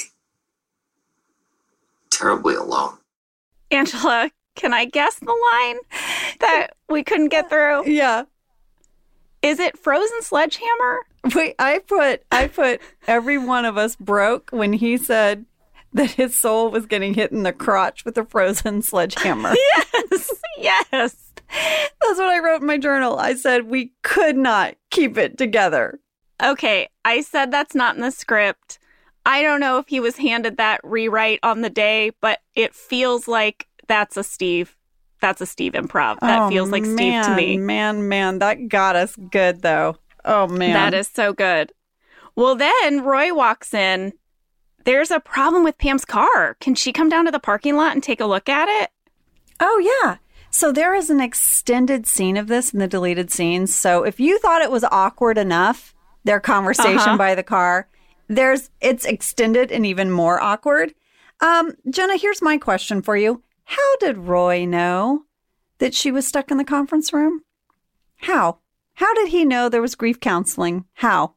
terribly alone. Angela, can I guess the line that we couldn't get through? Yeah. Is it frozen sledgehammer? Wait, I put I put every one of us broke when he said that his soul was getting hit in the crotch with a frozen sledgehammer. Yes, yes. That's what I wrote in my journal. I said we could not keep it together. Okay, I said that's not in the script. I don't know if he was handed that rewrite on the day, but it feels like that's a Steve. That's a Steve improv. That oh, feels like man, Steve to me. Man, man, that got us good, though. Oh, man. That is so good. Well, then Roy walks in. There's a problem with Pam's car. Can she come down to the parking lot and take a look at it? Oh, yeah. So there is an extended scene of this in the deleted scenes. So if you thought it was awkward enough, their conversation uh-huh. by the car, there's it's extended and even more awkward. Um, Jenna, here's my question for you. How did Roy know that she was stuck in the conference room? How? How did he know there was grief counseling? How?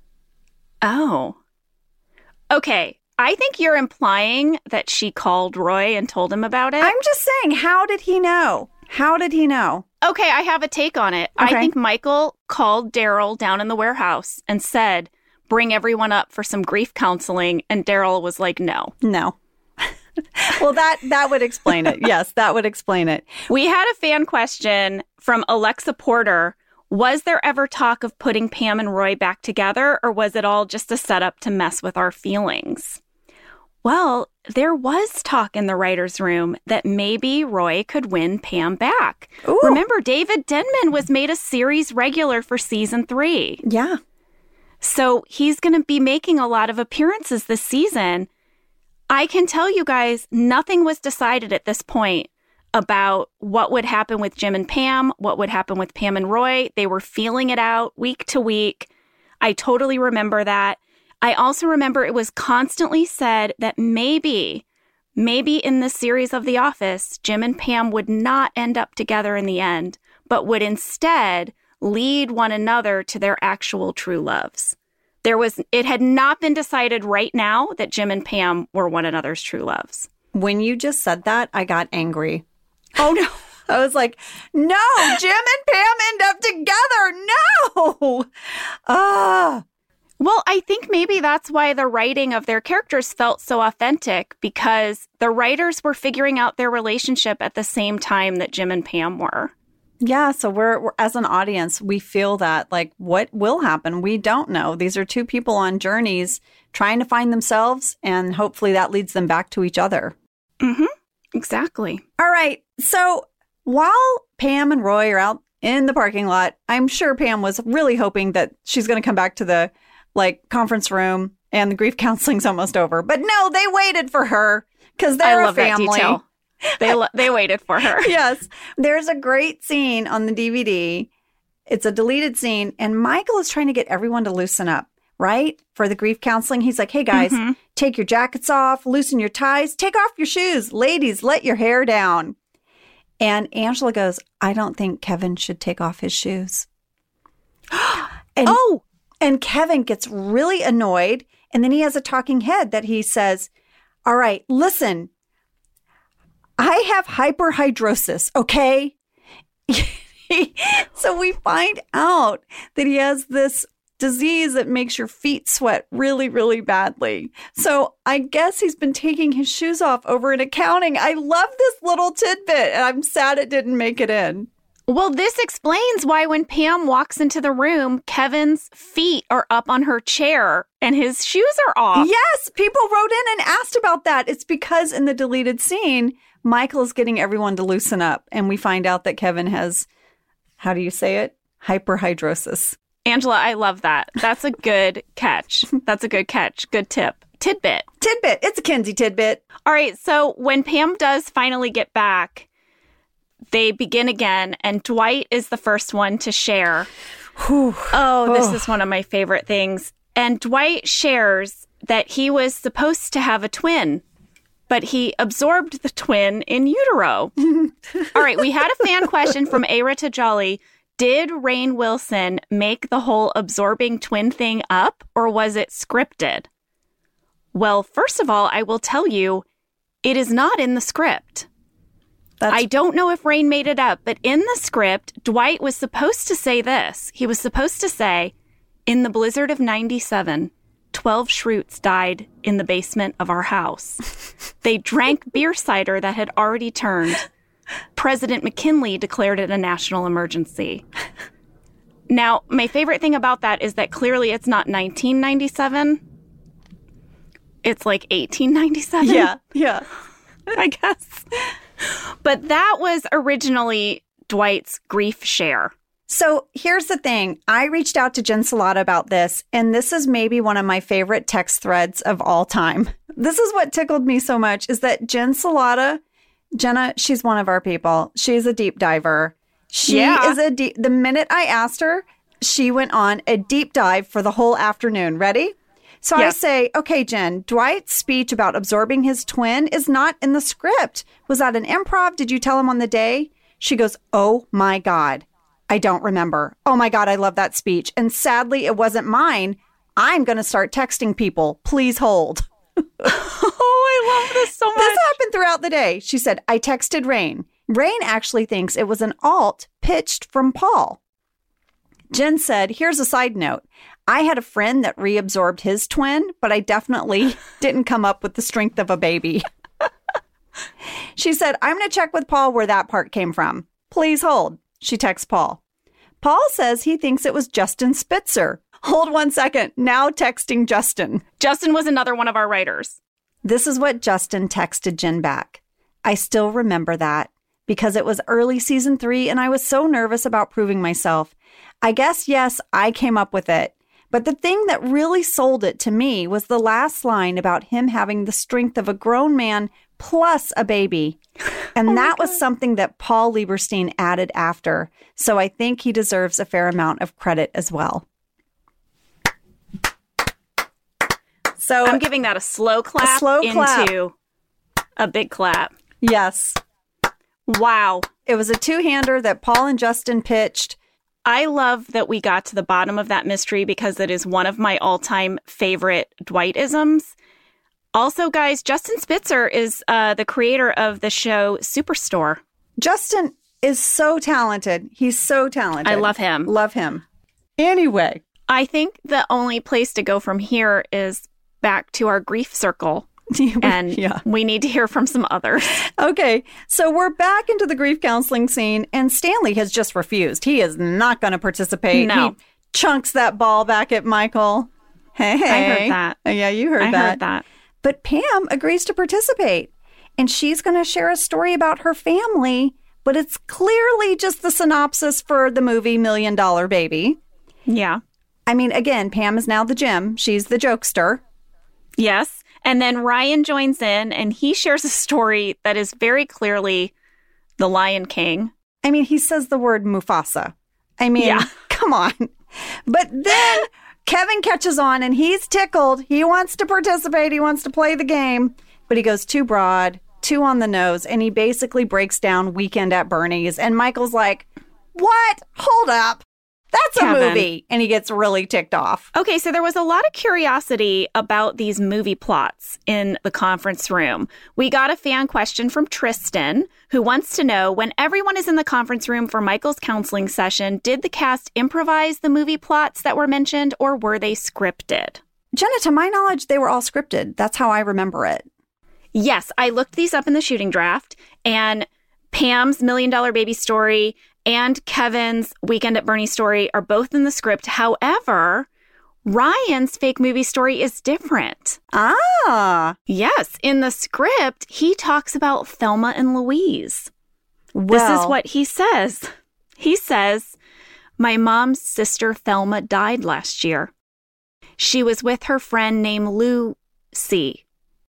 Oh. Okay. I think you're implying that she called Roy and told him about it. I'm just saying, how did he know? How did he know? Okay, I have a take on it. Okay. I think Michael called Daryl down in the warehouse and said, bring everyone up for some grief counseling. And Daryl was like, no. No. Well, that that would explain it. Yes, that would explain it. We had a fan question from Alexa Porter. Was there ever talk of putting Pam and Roy back together, or was it all just a setup to mess with our feelings? Well, there was talk in the writer's room that maybe Roy could win Pam back. Ooh. Remember, David Denman was made a series regular for season three. Yeah. So he's going to be making a lot of appearances this season. I can tell you guys, nothing was decided at this point about what would happen with Jim and Pam, what would happen with Pam and Roy. They were feeling it out week to week. I totally remember that. I also remember it was constantly said that maybe, maybe in the series of The Office, Jim and Pam would not end up together in the end, but would instead lead one another to their actual true loves. There was, it had not been decided right now that Jim and Pam were one another's true loves. When you just said that, I got angry. Oh, no. I was like, no, Jim and Pam end up together. No. Ah. Well, I think maybe that's why the writing of their characters felt so authentic, because the writers were figuring out their relationship at the same time that Jim and Pam were. Yeah, so we're, we're as an audience, we feel that, like, what will happen? We don't know. These are two people on journeys trying to find themselves, and hopefully that leads them back to each other. Mm-hmm. Exactly. All right. So while Pam and Roy are out in the parking lot, I'm sure Pam was really hoping that she's going to come back to the, like, conference room and the grief counseling's almost over. But no, they waited for her because they're I love a family. That detail. They lo- they waited for her. Yes. There's a great scene on the D V D. It's a deleted scene, and Michael is trying to get everyone to loosen up, right? For the grief counseling. He's like, hey, guys, mm-hmm. take your jackets off, loosen your ties, take off your shoes. Ladies, let your hair down. And Angela goes, I don't think Kevin should take off his shoes. and, oh! And Kevin gets really annoyed, and then he has a talking head that he says, all right, listen. I have hyperhidrosis, okay? So we find out that he has this disease that makes your feet sweat really, really badly. So I guess he's been taking his shoes off over in accounting. I love this little tidbit, and I'm sad it didn't make it in. Well, this explains why when Pam walks into the room, Kevin's feet are up on her chair and his shoes are off. Yes, people wrote in and asked about that. It's because in the deleted scene, Michael is getting everyone to loosen up, and we find out that Kevin has, how do you say it? Hyperhidrosis. Angela, I love that. That's a good catch. That's a good catch. Good tip. Tidbit. Tidbit. It's a Kinsey tidbit. All right. So when Pam does finally get back, they begin again, and Dwight is the first one to share. Oh, this is one of my favorite things. And Dwight shares that he was supposed to have a twin, but he absorbed the twin in utero. All right, we had a fan question from Ara Tajali. Did Rainn Wilson make the whole absorbing twin thing up, or was it scripted? Well, first of all, I will tell you, it is not in the script. That's... I don't know if Rainn made it up, but in the script, Dwight was supposed to say this. He was supposed to say, in the blizzard of ninety-seven, twelve Schrutes died in the basement of our house. They drank beer cider that had already turned. President McKinley declared it a national emergency. Now, my favorite thing about that is that clearly it's not nineteen ninety-seven. It's like eighteen ninety-seven. Yeah, yeah. I guess. But that was originally Dwight's grief share. So here's the thing. I reached out to Jen Salata about this, and this is maybe one of my favorite text threads of all time. This is what tickled me so much, is that Jen Salata, Jenna, she's one of our people. She's a deep diver. She yeah. is a deep, the minute I asked her, she went on a deep dive for the whole afternoon. Ready? So yes. I say, okay, Jen, Dwight's speech about absorbing his twin is not in the script. Was that an improv? Did you tell him on the day? She goes, oh my God, I don't remember. Oh my God, I love that speech. And sadly, it wasn't mine. I'm going to start texting people. Please hold. Oh, I love this so much. This happened throughout the day. She said, I texted Rainn. Rainn actually thinks it was an alt pitched from Paul. Jen said, here's a side note. I had a friend that reabsorbed his twin, but I definitely didn't come up with the strength of a baby. She said, I'm going to check with Paul where that part came from. Please hold. She texts Paul. Paul says he thinks it was Justin Spitzer. Hold one second. Now texting Justin. Justin was another one of our writers. This is what Justin texted Jen back. I still remember that because it was early season three and I was so nervous about proving myself. I guess, yes, I came up with it. But the thing that really sold it to me was the last line about him having the strength of a grown man plus a baby. And oh that was something that Paul Lieberstein added after. So I think he deserves a fair amount of credit as well. So I'm giving that a slow clap a slow clap. into a big clap. Yes. Wow. It was a two-hander that Paul and Justin pitched. I love that we got to the bottom of that mystery because it is one of my all-time favorite Dwight-isms. Also, guys, Justin Spitzer is uh, the creator of the show Superstore. Justin is so talented. He's so talented. I love him. Love him. Anyway. I think the only place to go from here is back to our grief circle. And yeah. we need to hear from some others. Okay, so we're back into the grief counseling scene, and Stanley has just refused. He is not going to participate. No. He chunks that ball back at Michael. Hey, hey. I heard that. Yeah, you heard I that. I heard that. But Pam agrees to participate, and she's going to share a story about her family, but it's clearly just the synopsis for the movie Million Dollar Baby. Yeah. I mean, again, Pam is now the Jim. She's the jokester. Yes. And then Ryan joins in and he shares a story that is very clearly The Lion King. I mean, he says the word Mufasa. I mean, yeah. come on. But then Kevin catches on and he's tickled. He wants to participate. He wants to play the game. But he goes too broad, too on the nose. And he basically breaks down Weekend at Bernie's. And Michael's like, what? Hold up. That's Kevin. a movie. And he gets really ticked off. Okay, so there was a lot of curiosity about these movie plots in the conference room. We got a fan question from Tristan, who wants to know, when everyone is in the conference room for Michael's counseling session, did the cast improvise the movie plots that were mentioned, or were they scripted? Jenna, to my knowledge, they were all scripted. That's how I remember it. Yes, I looked these up in the shooting draft, and Pam's Million Dollar Baby story and Kevin's Weekend at Bernie's story are both in the script. However, Ryan's fake movie story is different. Ah. Yes. In the script, he talks about Thelma and Louise. Well, this is what he says. He says, my mom's sister Thelma died last year. She was with her friend named Lucy.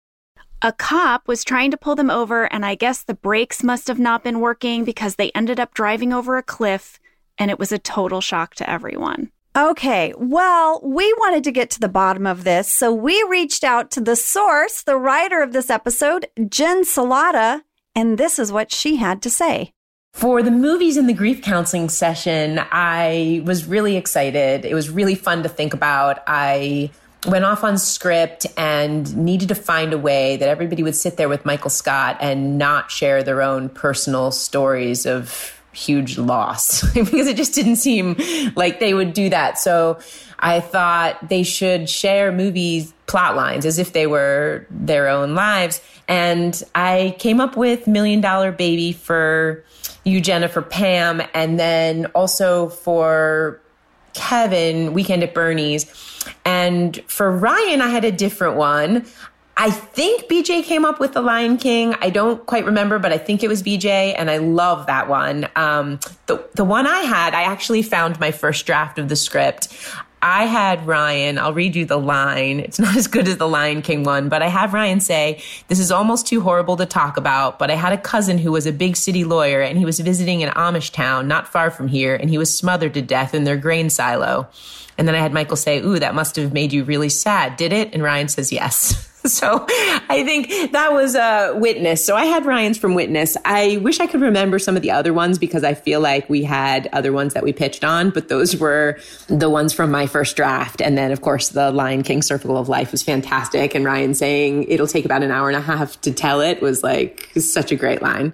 A cop was trying to pull them over, and I guess the brakes must have not been working because they ended up driving over a cliff and it was a total shock to everyone. Okay, well, we wanted to get to the bottom of this, so we reached out to the source, the writer of this episode, Jen Salata, and this is what she had to say. For the movies in the grief counseling session, I was really excited. It was really fun to think about. I went off on script and needed to find a way that everybody would sit there with Michael Scott and not share their own personal stories of huge loss because it just didn't seem like they would do that. So I thought they should share movie plot lines as if they were their own lives. And I came up with Million Dollar Baby for you, Jennifer, Pam, and then also for Kevin, Weekend at Bernie's. And for Ryan, I had a different one. I think B J came up with The Lion King. I don't quite remember, but I think it was B J, and I love that one. Um, the, the one I had, I actually found my first draft of the script. I had Ryan, I'll read you the line. It's not as good as the Lion King one, but I had Ryan say, "This is almost too horrible to talk about, but I had a cousin who was a big city lawyer, and he was visiting an Amish town not far from here, and he was smothered to death in their grain silo." And then I had Michael say, "Ooh, that must have made you really sad, did it?" And Ryan says, "Yes." So I think that was a Witness. So I had Ryan's from Witness. I wish I could remember some of the other ones because I feel like we had other ones that we pitched on, but those were the ones from my first draft. And then, of course, the Lion King Circle of Life was fantastic. And Ryan saying it'll take about an hour and a half to tell it was like such a great line.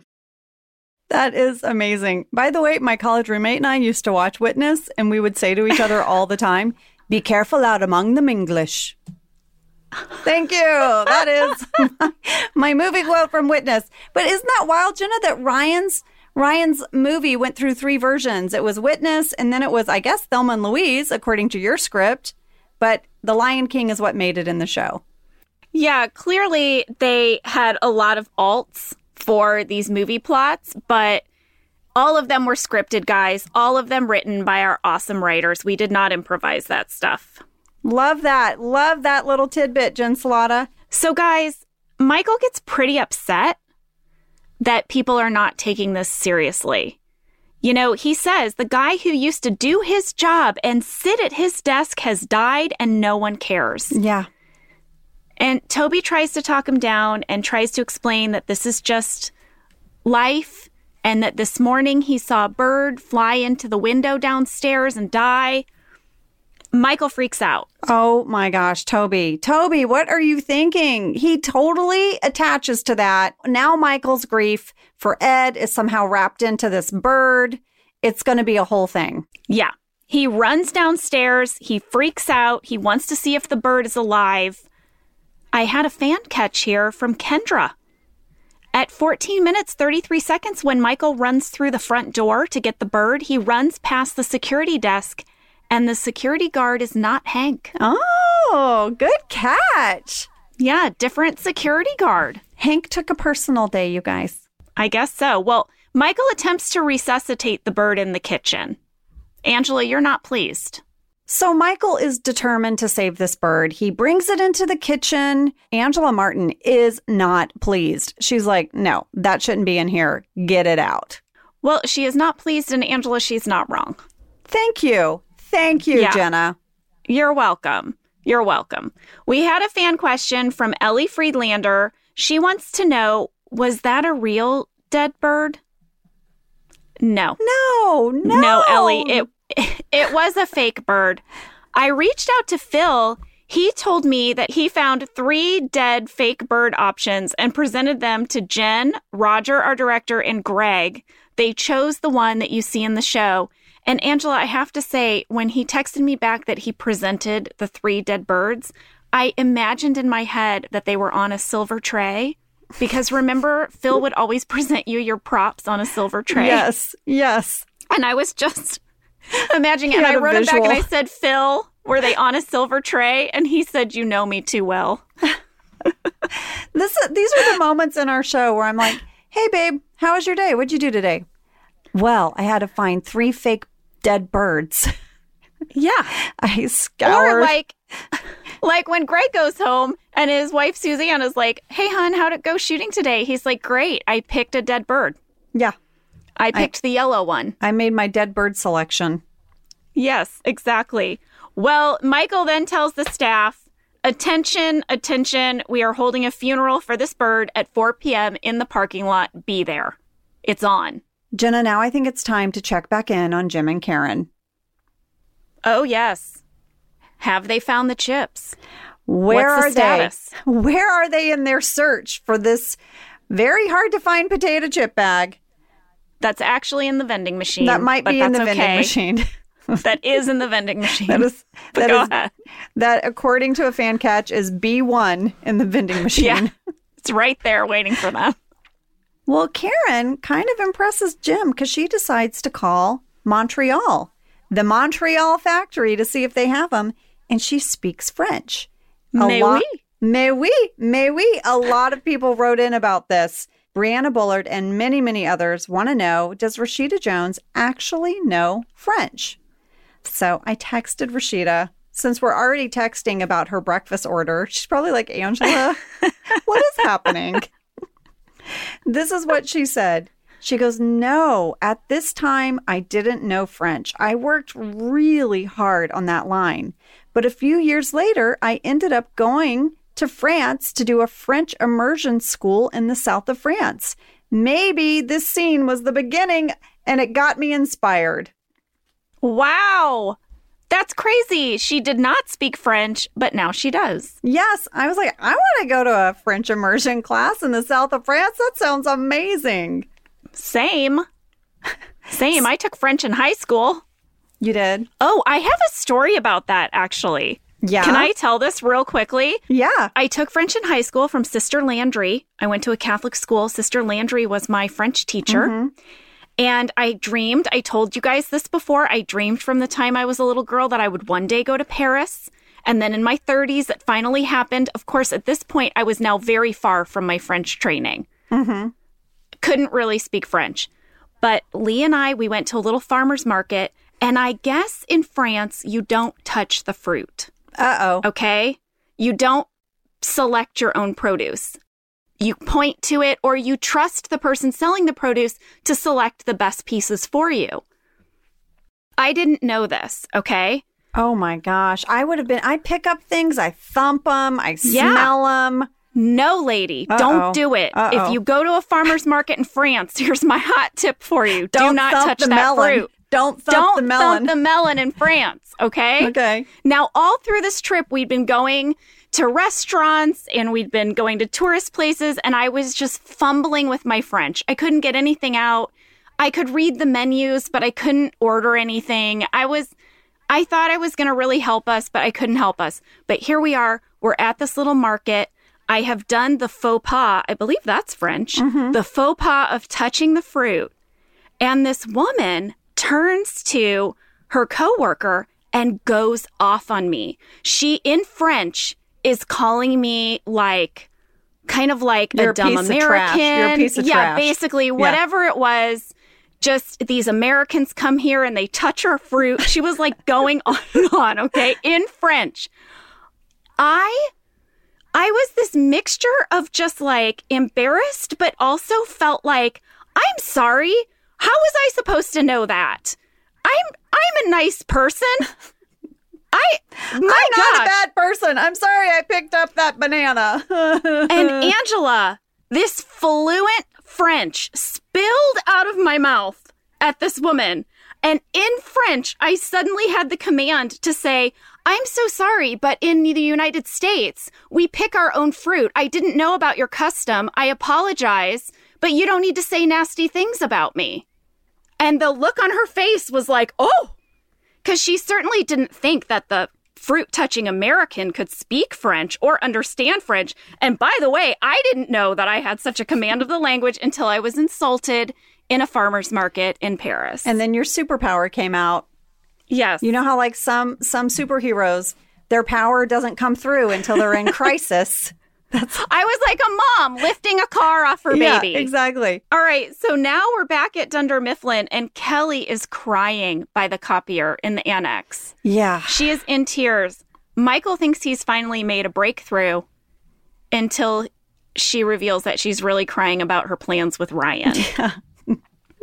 That is amazing. By the way, my college roommate and I used to watch Witness, and we would say to each other all the time, "Be careful out among them English." Thank you. That is my, my movie quote from Witness. But isn't that wild, Jenna, that Ryan's Ryan's movie went through three versions? It was Witness, and then it was, I guess, Thelma and Louise, according to your script. But The Lion King is what made it in the show. Yeah, clearly they had a lot of alts for these movie plots, but all of them were scripted, guys. All of them written by our awesome writers. We did not improvise that stuff. Love that. Love that little tidbit, Jen Salata. So, guys, Michael gets pretty upset that people are not taking this seriously. You know, he says the guy who used to do his job and sit at his desk has died and no one cares. Yeah. And Toby tries to talk him down and tries to explain that this is just life and that this morning he saw a bird fly into the window downstairs and die. Michael freaks out. Oh my gosh, Toby. Toby, what are you thinking? He totally attaches to that. Now Michael's grief for Ed is somehow wrapped into this bird. It's going to be a whole thing. Yeah. He runs downstairs. He freaks out. He wants to see if the bird is alive. I had a fan catch here from Kendra. At fourteen minutes, thirty-three seconds, when Michael runs through the front door to get the bird, he runs past the security desk. And the security guard is not Hank. Oh, good catch. Yeah, different security guard. Hank took a personal day, you guys. I guess so. Well, Michael attempts to resuscitate the bird in the kitchen. Angela, you're not pleased. So Michael is determined to save this bird. He brings it into the kitchen. Angela Martin is not pleased. She's like, no, that shouldn't be in here. Get it out. Well, she is not pleased, and Angela, she's not wrong. Thank you. Thank you, yeah. Jenna. You're welcome. You're welcome. We had a fan question from Ellie Friedlander. She wants to know, was that a real dead bird? No. No, no. No, Ellie, it it was a fake bird. I reached out to Phil. He told me that he found three dead fake bird options and presented them to Jen, Roger, our director, and Greg. They chose the one that you see in the show. And Angela, I have to say, when he texted me back that he presented the three dead birds, I imagined in my head that they were on a silver tray. Because remember, Phil would always present you your props on a silver tray. Yes, yes. And I was just imagining it. And I wrote it back and I said, Phil, were they on a silver tray? And he said, you know me too well. this, These are the moments in our show where I'm like, hey, babe, how was your day? What'd you do today? Well, I had to find three fake dead birds. Yeah. I scoured. Or like, like when Greg goes home and his wife Susanna's like, hey, hon, how'd it go shooting today? He's like, great. I picked a dead bird. Yeah. I picked I, the yellow one. I made my dead bird selection. Yes, exactly. Well, Michael then tells the staff, attention, attention, we are holding a funeral for this bird at four p.m. in the parking lot. Be there. It's on. Jenna, now I think it's time to check back in on Jim and Karen. Oh, yes. Have they found the chips? Where What's the are status? they? Where are they in their search for this very hard to find potato chip bag? That's actually in the vending machine. That might be in the okay. vending machine. That is in the vending machine. That is, that, go is ahead. That, according to a fan catch, is B one in the vending machine. Yeah, it's right there waiting for them. Well, Karen kind of impresses Jim because she decides to call Montreal, the Montreal factory, to see if they have them. And she speaks French. A Mais lot, oui. Mais oui, mais oui. A lot of people wrote in about this. Brianna Bullard and many, many others want to know, does Rashida Jones actually know French? So I texted Rashida. Since we're already texting about her breakfast order, she's probably like, Angela, what is happening? This is what she said. She goes, no, at this time, I didn't know French. I worked really hard on that line. But a few years later, I ended up going to France to do a French immersion school in the south of France. Maybe this scene was the beginning and it got me inspired. Wow. That's crazy. She did not speak French, but now she does. Yes. I was like, I want to go to a French immersion class in the south of France. That sounds amazing. Same. Same. I took French in high school. You did? Oh, I have a story about that, actually. Yeah. Can I tell this real quickly? Yeah. I took French in high school from Sister Landry. I went to a Catholic school. Sister Landry was my French teacher. Mm-hmm. And I dreamed, I told you guys this before, I dreamed from the time I was a little girl that I would one day go to Paris. And then in my thirties, it finally happened. Of course, at this point, I was now very far from my French training. Mm-hmm. Couldn't really speak French. But Lee and I, we went to a little farmer's market. And I guess in France, you don't touch the fruit. Uh-oh. Okay? You don't select your own produce. You point to it or you trust the person selling the produce to select the best pieces for you. I didn't know this, okay? Oh my gosh. I would have been, I pick up things, I thump them, I Yeah. smell them. No, lady, Uh-oh. don't do it. Uh-oh. If you go to a farmer's market in France, here's my hot tip for you. Don't do not thump touch the that melon. fruit. Don't thump Don't the melon. thump the melon in France, okay? Okay. Now, all through this trip, we'd been going to restaurants and we'd been going to tourist places, and I was just fumbling with my French. I couldn't get anything out. I could read the menus, but I couldn't order anything. I was, I thought I was going to really help us, but I couldn't help us. But here we are. We're at this little market. I have done the faux pas. I believe that's French. Mm-hmm. The faux pas of touching the fruit. And this woman turns to her coworker and goes off on me. She, in French, is calling me like, kind of like You're a dumb a piece American. Of trash. You're a piece of yeah, trash. basically, whatever yeah. it was. Just these Americans come here and they touch our fruit. She was like going on and on, okay, in French. I, I was this mixture of just like embarrassed, but also felt like, I'm sorry. How was I supposed to know that? I'm I'm a nice person. I my I'm not gosh. a bad person. I'm sorry I picked up that banana. And Angela, this fluent French spilled out of my mouth at this woman. And in French, I suddenly had the command to say, I'm so sorry, but in the United States, we pick our own fruit. I didn't know about your custom. I apologize, but you don't need to say nasty things about me. And the look on her face was like, oh, because she certainly didn't think that the fruit-touching American could speak French or understand French. And by the way, I didn't know that I had such a command of the language until I was insulted in a farmer's market in Paris. And then your superpower came out. Yes. You know how like some some superheroes, their power doesn't come through until they're in crisis. That's... I was like a mom lifting a car off her yeah, baby. Exactly. All right. So now we're back at Dunder Mifflin and Kelly is crying by the copier in the annex. Yeah. She is in tears. Michael thinks he's finally made a breakthrough until she reveals that she's really crying about her plans with Ryan. Yeah.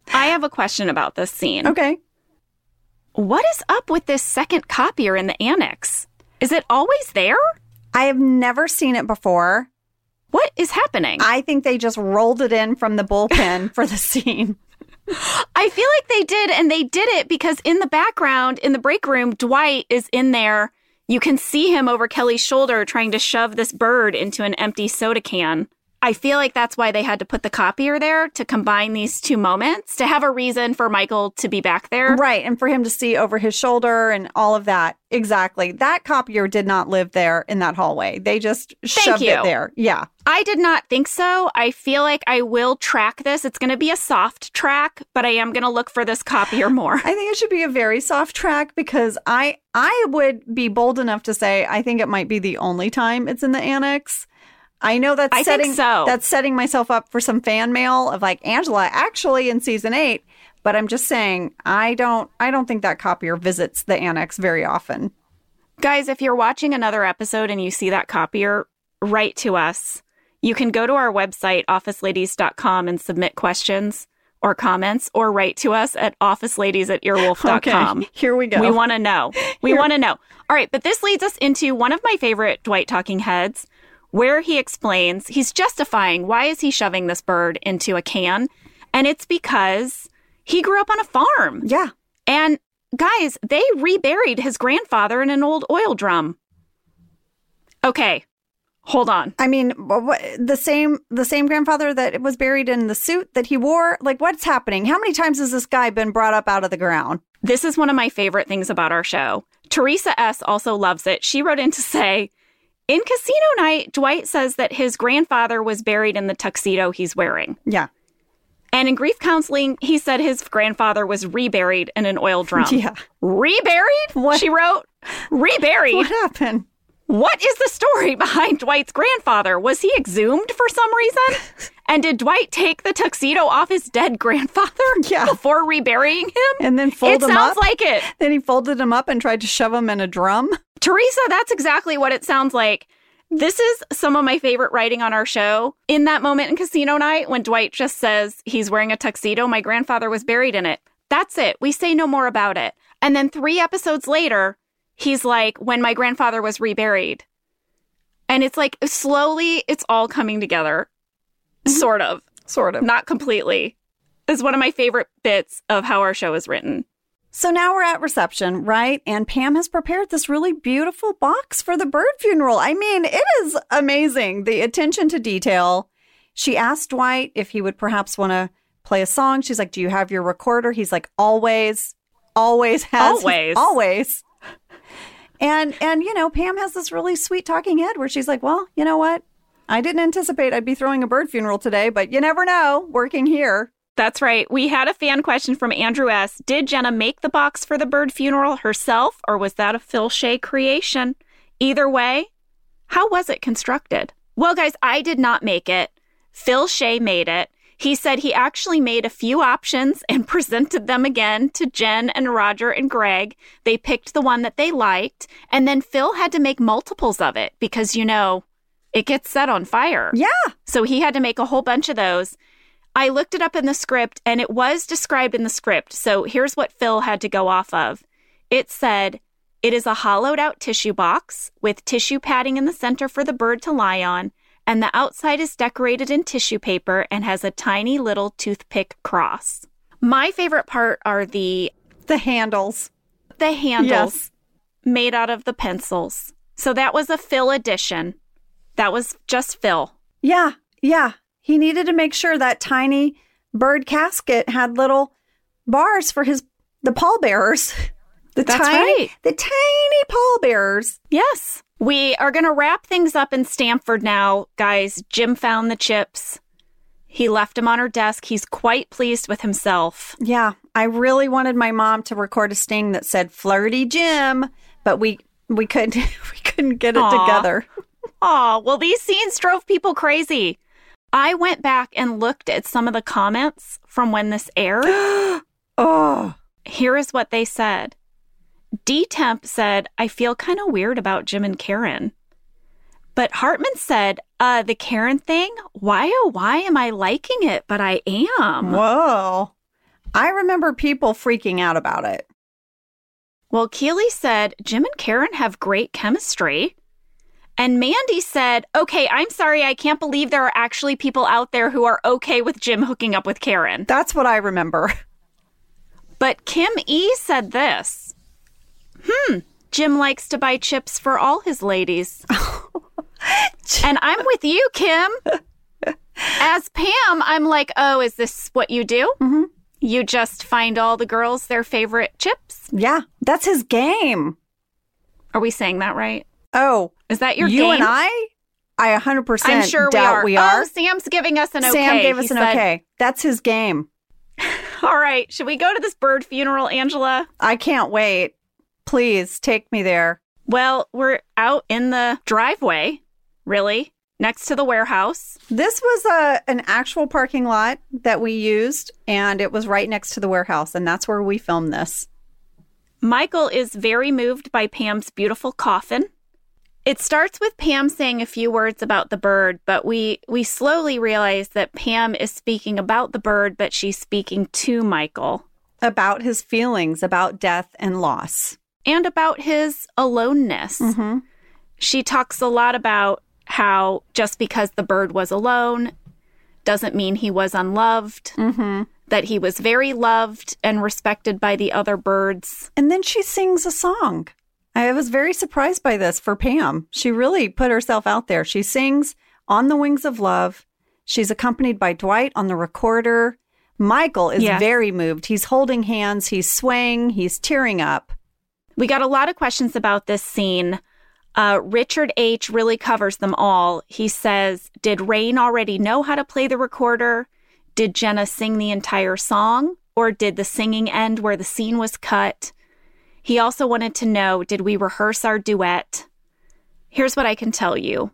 I have a question about this scene. Okay. What is up with this second copier in the annex? Is it always there? I have never seen it before. What is happening? I think they just rolled it in from the bullpen for the scene. I feel like they did, and they did it because in the background, in the break room, Dwight is in there. You can see him over Kelly's shoulder trying to shove this bird into an empty soda can. I feel like that's why they had to put the copier there, to combine these two moments, to have a reason for Michael to be back there. Right, and for him to see over his shoulder and all of that. Exactly. That copier did not live there in that hallway. They just Thank shoved you. it there. Yeah. I did not think so. I feel like I will track this. It's going to be a soft track, but I am going to look for this copier more. I think it should be a very soft track because I I would be bold enough to say I think it might be the only time it's in the annex. I know that's I setting think so. that's setting myself up for some fan mail of like Angela actually in season eight, but I'm just saying I don't I don't think that copier visits the annex very often. Guys, if you're watching another episode and you see that copier, write to us. You can go to our website, office ladies dot com, and submit questions or comments, or write to us at office ladies at earwolf dot com. Okay, here we go. We want to know. We want to know. All right, but this leads us into one of my favorite Dwight talking heads, where he explains he's justifying why is he shoving this bird into a can, and it's because he grew up on a farm. Yeah. And guys, they reburied his grandfather in an old oil drum. Okay, hold on. I mean, what, the same the same grandfather that was buried in the suit that he wore? Like, what's happening? How many times has this guy been brought up out of the ground? This is one of my favorite things about our show. Teresa S. also loves it. She wrote in to say, in Casino Night, Dwight says that his grandfather was buried in the tuxedo he's wearing. Yeah. And in Grief Counseling, he said his grandfather was reburied in an oil drum. Yeah. Reburied? What? She wrote, reburied? What happened? What is the story behind Dwight's grandfather? Was he exhumed for some reason? And did Dwight take the tuxedo off his dead grandfather Yeah. before reburying him? And then fold It him sounds up? like it. Then he folded him up and tried to shove him in a drum? Teresa, that's exactly what it sounds like. This is some of my favorite writing on our show. In that moment in Casino Night, when Dwight just says he's wearing a tuxedo, my grandfather was buried in it. That's it. We say no more about it. And then three episodes later, he's like, when my grandfather was reburied. And it's like, slowly, it's all coming together. Sort of. Sort of. Not completely. It's one of my favorite bits of how our show is written. So now we're at reception, right? And Pam has prepared this really beautiful box for the bird funeral. I mean, it is amazing. The attention to detail. She asked Dwight if he would perhaps want to play a song. She's like, do you have your recorder? He's like, always, always has. Always. Always. And, and you know, Pam has this really sweet talking head where she's like, well, you know what? I didn't anticipate I'd be throwing a bird funeral today, but you never know, working here. That's right. We had a fan question from Andrew S. Did Jenna make the box for the bird funeral herself, or was that a Phil Shea creation? Either way, how was it constructed? Well, guys, I did not make it. Phil Shea made it. He said he actually made a few options and presented them again to Jen and Roger and Greg. They picked the one that they liked, and then Phil had to make multiples of it because, you know, it gets set on fire. Yeah. So he had to make a whole bunch of those. I looked it up in the script, and it was described in the script. So here's what Phil had to go off of. It said, it is a hollowed-out tissue box with tissue padding in the center for the bird to lie on, and the outside is decorated in tissue paper and has a tiny little toothpick cross. My favorite part are the... The handles. The handles Yes. made out of the pencils. So that was a Phil edition. That was just Phil. Yeah. Yeah. He needed to make sure that tiny bird casket had little bars for his the pallbearers. The That's tiny, right. The tiny pallbearers. Yes. We are going to wrap things up in Stamford now. Guys, Jim found the chips. He left them on her desk. He's quite pleased with himself. Yeah. I really wanted my mom to record a sting that said Flirty Jim, but we we couldn't we couldn't get it Aw. together. Aw, well, these scenes drove people crazy. I went back and looked at some of the comments from when this aired. Oh. Here is what they said. D-Temp said, I feel kind of weird about Jim and Karen. But Hartman said, uh, the Karen thing? Why, oh, why am I liking it? But I am. Whoa. I remember people freaking out about it. Well, Keely said Jim and Karen have great chemistry. And Mandy said, okay, I'm sorry, I can't believe there are actually people out there who are okay with Jim hooking up with Karen. That's what I remember. But Kim E. said this. Hmm, Jim likes to buy chips for all his ladies. And I'm with you, Kim. As Pam, I'm like, oh, is this what you do? Mm-hmm. You just find all the girls their favorite chips? Yeah, that's his game. Are we saying that right? Oh. Is that your you game? and I? I one hundred percent I'm sure doubt we we are. are. Oh, Sam's giving us an okay. Sam gave us He an said, okay. That's his game. All right. Should we go to this bird funeral, Angela? I can't wait. Please take me there. Well, we're out in the driveway, really, next to the warehouse. This was a an actual parking lot that we used, and it was right next to the warehouse, and that's where we filmed this. Michael is very moved by Pam's beautiful coffin. It starts with Pam saying a few words about the bird, but we, we slowly realize that Pam is speaking about the bird, but she's speaking to Michael. About his feelings, about death and loss. And about his aloneness. Mm-hmm. She talks a lot about how just because the bird was alone doesn't mean he was unloved, mm-hmm. that he was very loved and respected by the other birds. And then she sings a song. I was very surprised by this for Pam. She really put herself out there. She sings On the Wings of Love. She's accompanied by Dwight on the recorder. Michael is yes. very moved. He's holding hands. He's swaying. He's tearing up. We got a lot of questions about this scene. Uh, Richard H. really covers them all. He says, did Rain already know how to play the recorder? Did Jenna sing the entire song? Or did the singing end where the scene was cut? He also wanted to know, did we rehearse our duet? Here's what I can tell you.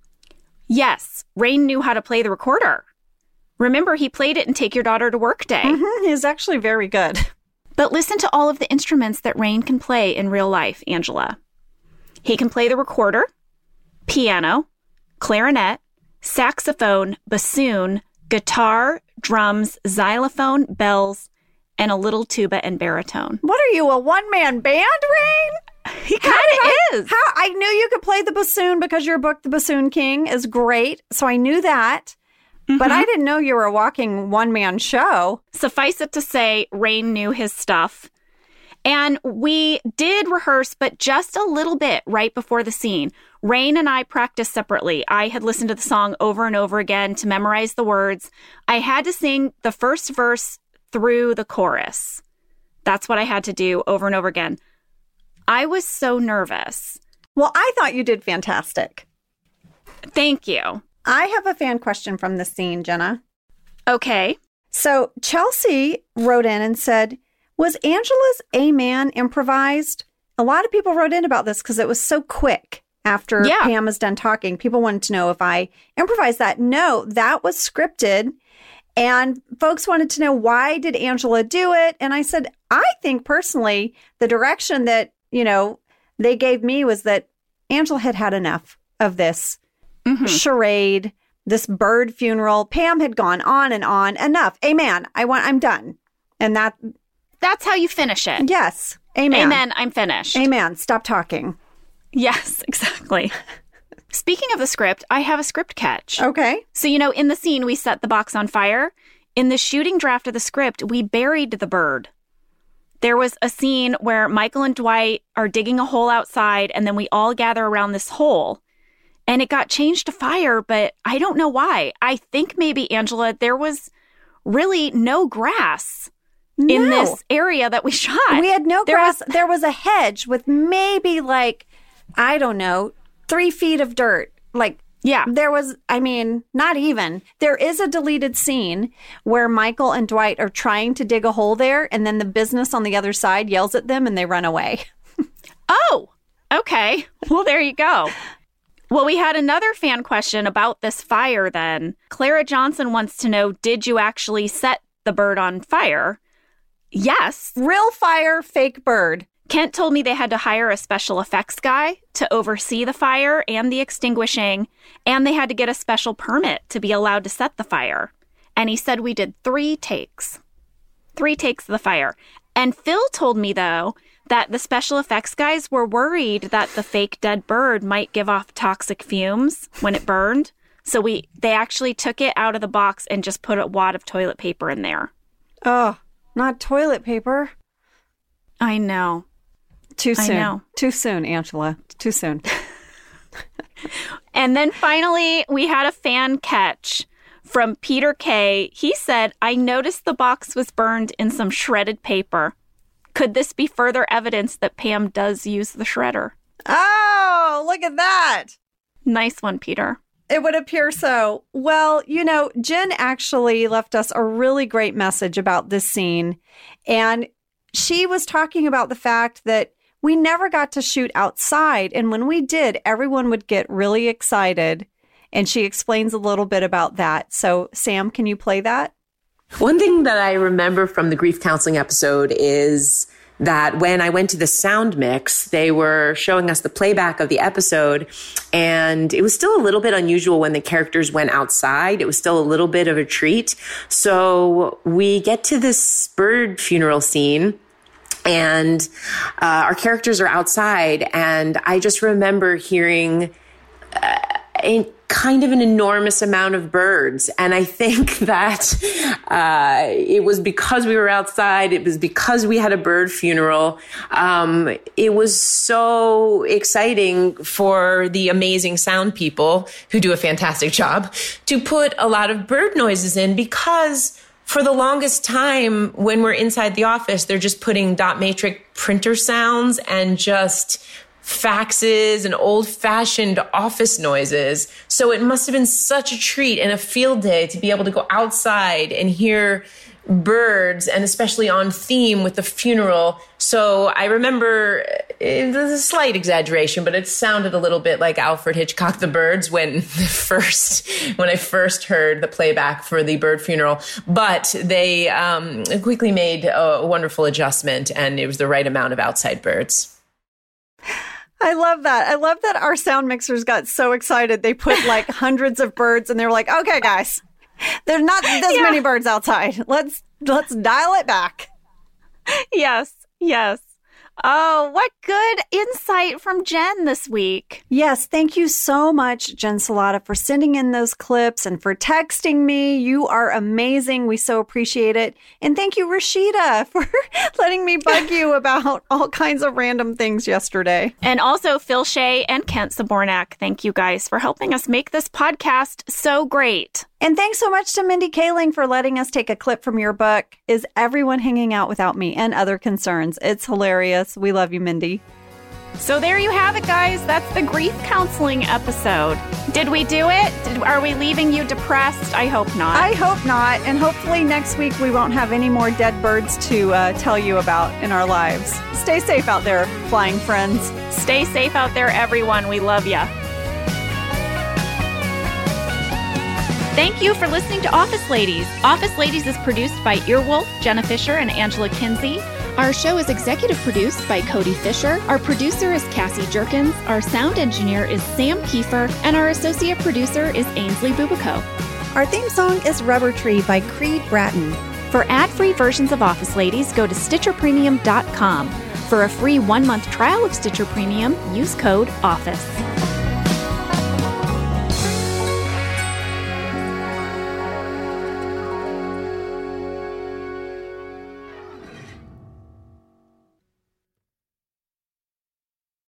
Yes, Rain knew how to play the recorder. Remember, he played it in Take Your Daughter to Work Day. Mm-hmm. He's actually very good. But listen to all of the instruments that Rain can play in real life, Angela. He can play the recorder, piano, clarinet, saxophone, bassoon, guitar, drums, xylophone, bells, and a little tuba and baritone. What are you, a one-man band, Rain? He kind of is. How I knew you could play the bassoon because your book, The Bassoon King, is great. So I knew that. Mm-hmm. But I didn't know you were a walking one-man show. Suffice it to say, Rain knew his stuff. And we did rehearse, but just a little bit right before the scene. Rain and I practiced separately. I had listened to the song over and over again to memorize the words. I had to sing the first verse through the chorus. That's what I had to do over and over again. I was so nervous. Well, I thought you did fantastic. Thank you. I have a fan question from the scene, Jenna. Okay. So Chelsea wrote in and said, was Angela's Amen improvised? A lot of people wrote in about this because it was so quick after yeah. Pam was done talking. People wanted to know if I improvised that. No, that was scripted. And folks wanted to know, why did Angela do it? And I said, I think personally, the direction that, you know, they gave me was that Angela had had enough of this mm-hmm. charade, this bird funeral. Pam had gone on and on. Enough. Amen. I want, I'm done. And that. That's how you finish it. Yes. Amen. Amen. I'm finished. Amen. Stop talking. Yes, exactly. Speaking of the script, I have a script catch. Okay. So, you know, in the scene, we set the box on fire. In the shooting draft of the script, we buried the bird. There was a scene where Michael and Dwight are digging a hole outside, and then we all gather around this hole. And it got changed to fire, but I don't know why. I think maybe, Angela, there was really no grass no. in this area that we shot. We had no there grass. Was... There was a hedge with maybe like, I don't know, three feet of dirt. Like, yeah, there was, I mean, not even. There is a deleted scene where Michael and Dwight are trying to dig a hole there, and then the business on the other side yells at them and they run away. Oh, okay. Well, there you go. Well, we had another fan question about this fire then. Clara Johnson wants to know, did you actually set the bird on fire? Yes. Real fire, fake bird. Kent told me they had to hire a special effects guy to oversee the fire and the extinguishing, and they had to get a special permit to be allowed to set the fire. And he said we did three takes. Three takes of the fire. And Phil told me, though, that the special effects guys were worried that the fake dead bird might give off toxic fumes when it burned. So we they actually took it out of the box and just put a wad of toilet paper in there. Oh, not toilet paper. I know. Too soon. I know. Too soon, Angela. Too soon. And then finally, we had a fan catch from Peter K. He said, I noticed the box was burned in some shredded paper. Could this be further evidence that Pam does use the shredder? Oh, look at that. Nice one, Peter. It would appear so. Well, you know, Jen actually left us a really great message about this scene. And she was talking about the fact that we never got to shoot outside. And when we did, everyone would get really excited. And she explains a little bit about that. So, Sam, can you play that? One thing that I remember from the grief counseling episode is that when I went to the sound mix, they were showing us the playback of the episode, and it was still a little bit unusual when the characters went outside. It was still a little bit of a treat. So we get to this bird funeral scene, and uh, our characters are outside, and I just remember hearing uh, a kind of an enormous amount of birds. And I think that uh, it was because we were outside. It was because we had a bird funeral. Um, it was so exciting for the amazing sound people who do a fantastic job to put a lot of bird noises in, because for the longest time when we're inside the office, they're just putting dot matrix printer sounds and just faxes and old-fashioned office noises. So it must have been such a treat and a field day to be able to go outside and hear birds, and especially on theme with the funeral. So I remember, it was a slight exaggeration, but it sounded a little bit like Alfred Hitchcock, The Birds, when the first, when I first heard the playback for the bird funeral. But they um, quickly made a wonderful adjustment, and it was the right amount of outside birds. I love that. I love that our sound mixers got so excited. They put like hundreds of birds, and they were like, okay, guys, there's not this yeah. many birds outside. Let's, let's dial it back. Yes, yes. Oh, what good insight from Jen this week. Yes, thank you so much, Jen Salata, for sending in those clips and for texting me. You are amazing. We so appreciate it. And thank you, Rashida, for letting me bug you about all kinds of random things yesterday. And also Phil Shea and Kent Sabornak. Thank you guys for helping us make this podcast so great. And thanks so much to Mindy Kaling for letting us take a clip from your book, Is Everyone Hanging Out Without Me? And Other Concerns. It's hilarious. We love you, Mindy. So there you have it, guys. That's the grief counseling episode. Did we do it? Did, are we leaving you depressed? I hope not. I hope not. And hopefully next week we won't have any more dead birds to uh, tell you about in our lives. Stay safe out there, flying friends. Stay safe out there, everyone. We love ya. Thank you for listening to Office Ladies. Office Ladies is produced by Earwolf, Jenna Fisher, and Angela Kinsey. Our show is executive produced by Cody Fisher. Our producer is Cassie Jerkins. Our sound engineer is Sam Kiefer. And our associate producer is Ainsley Bubico. Our theme song is Rubber Tree by Creed Bratton. For ad-free versions of Office Ladies, go to Stitcher Premium dot com. For a free one-month trial of Stitcher Premium, use code OFFICE.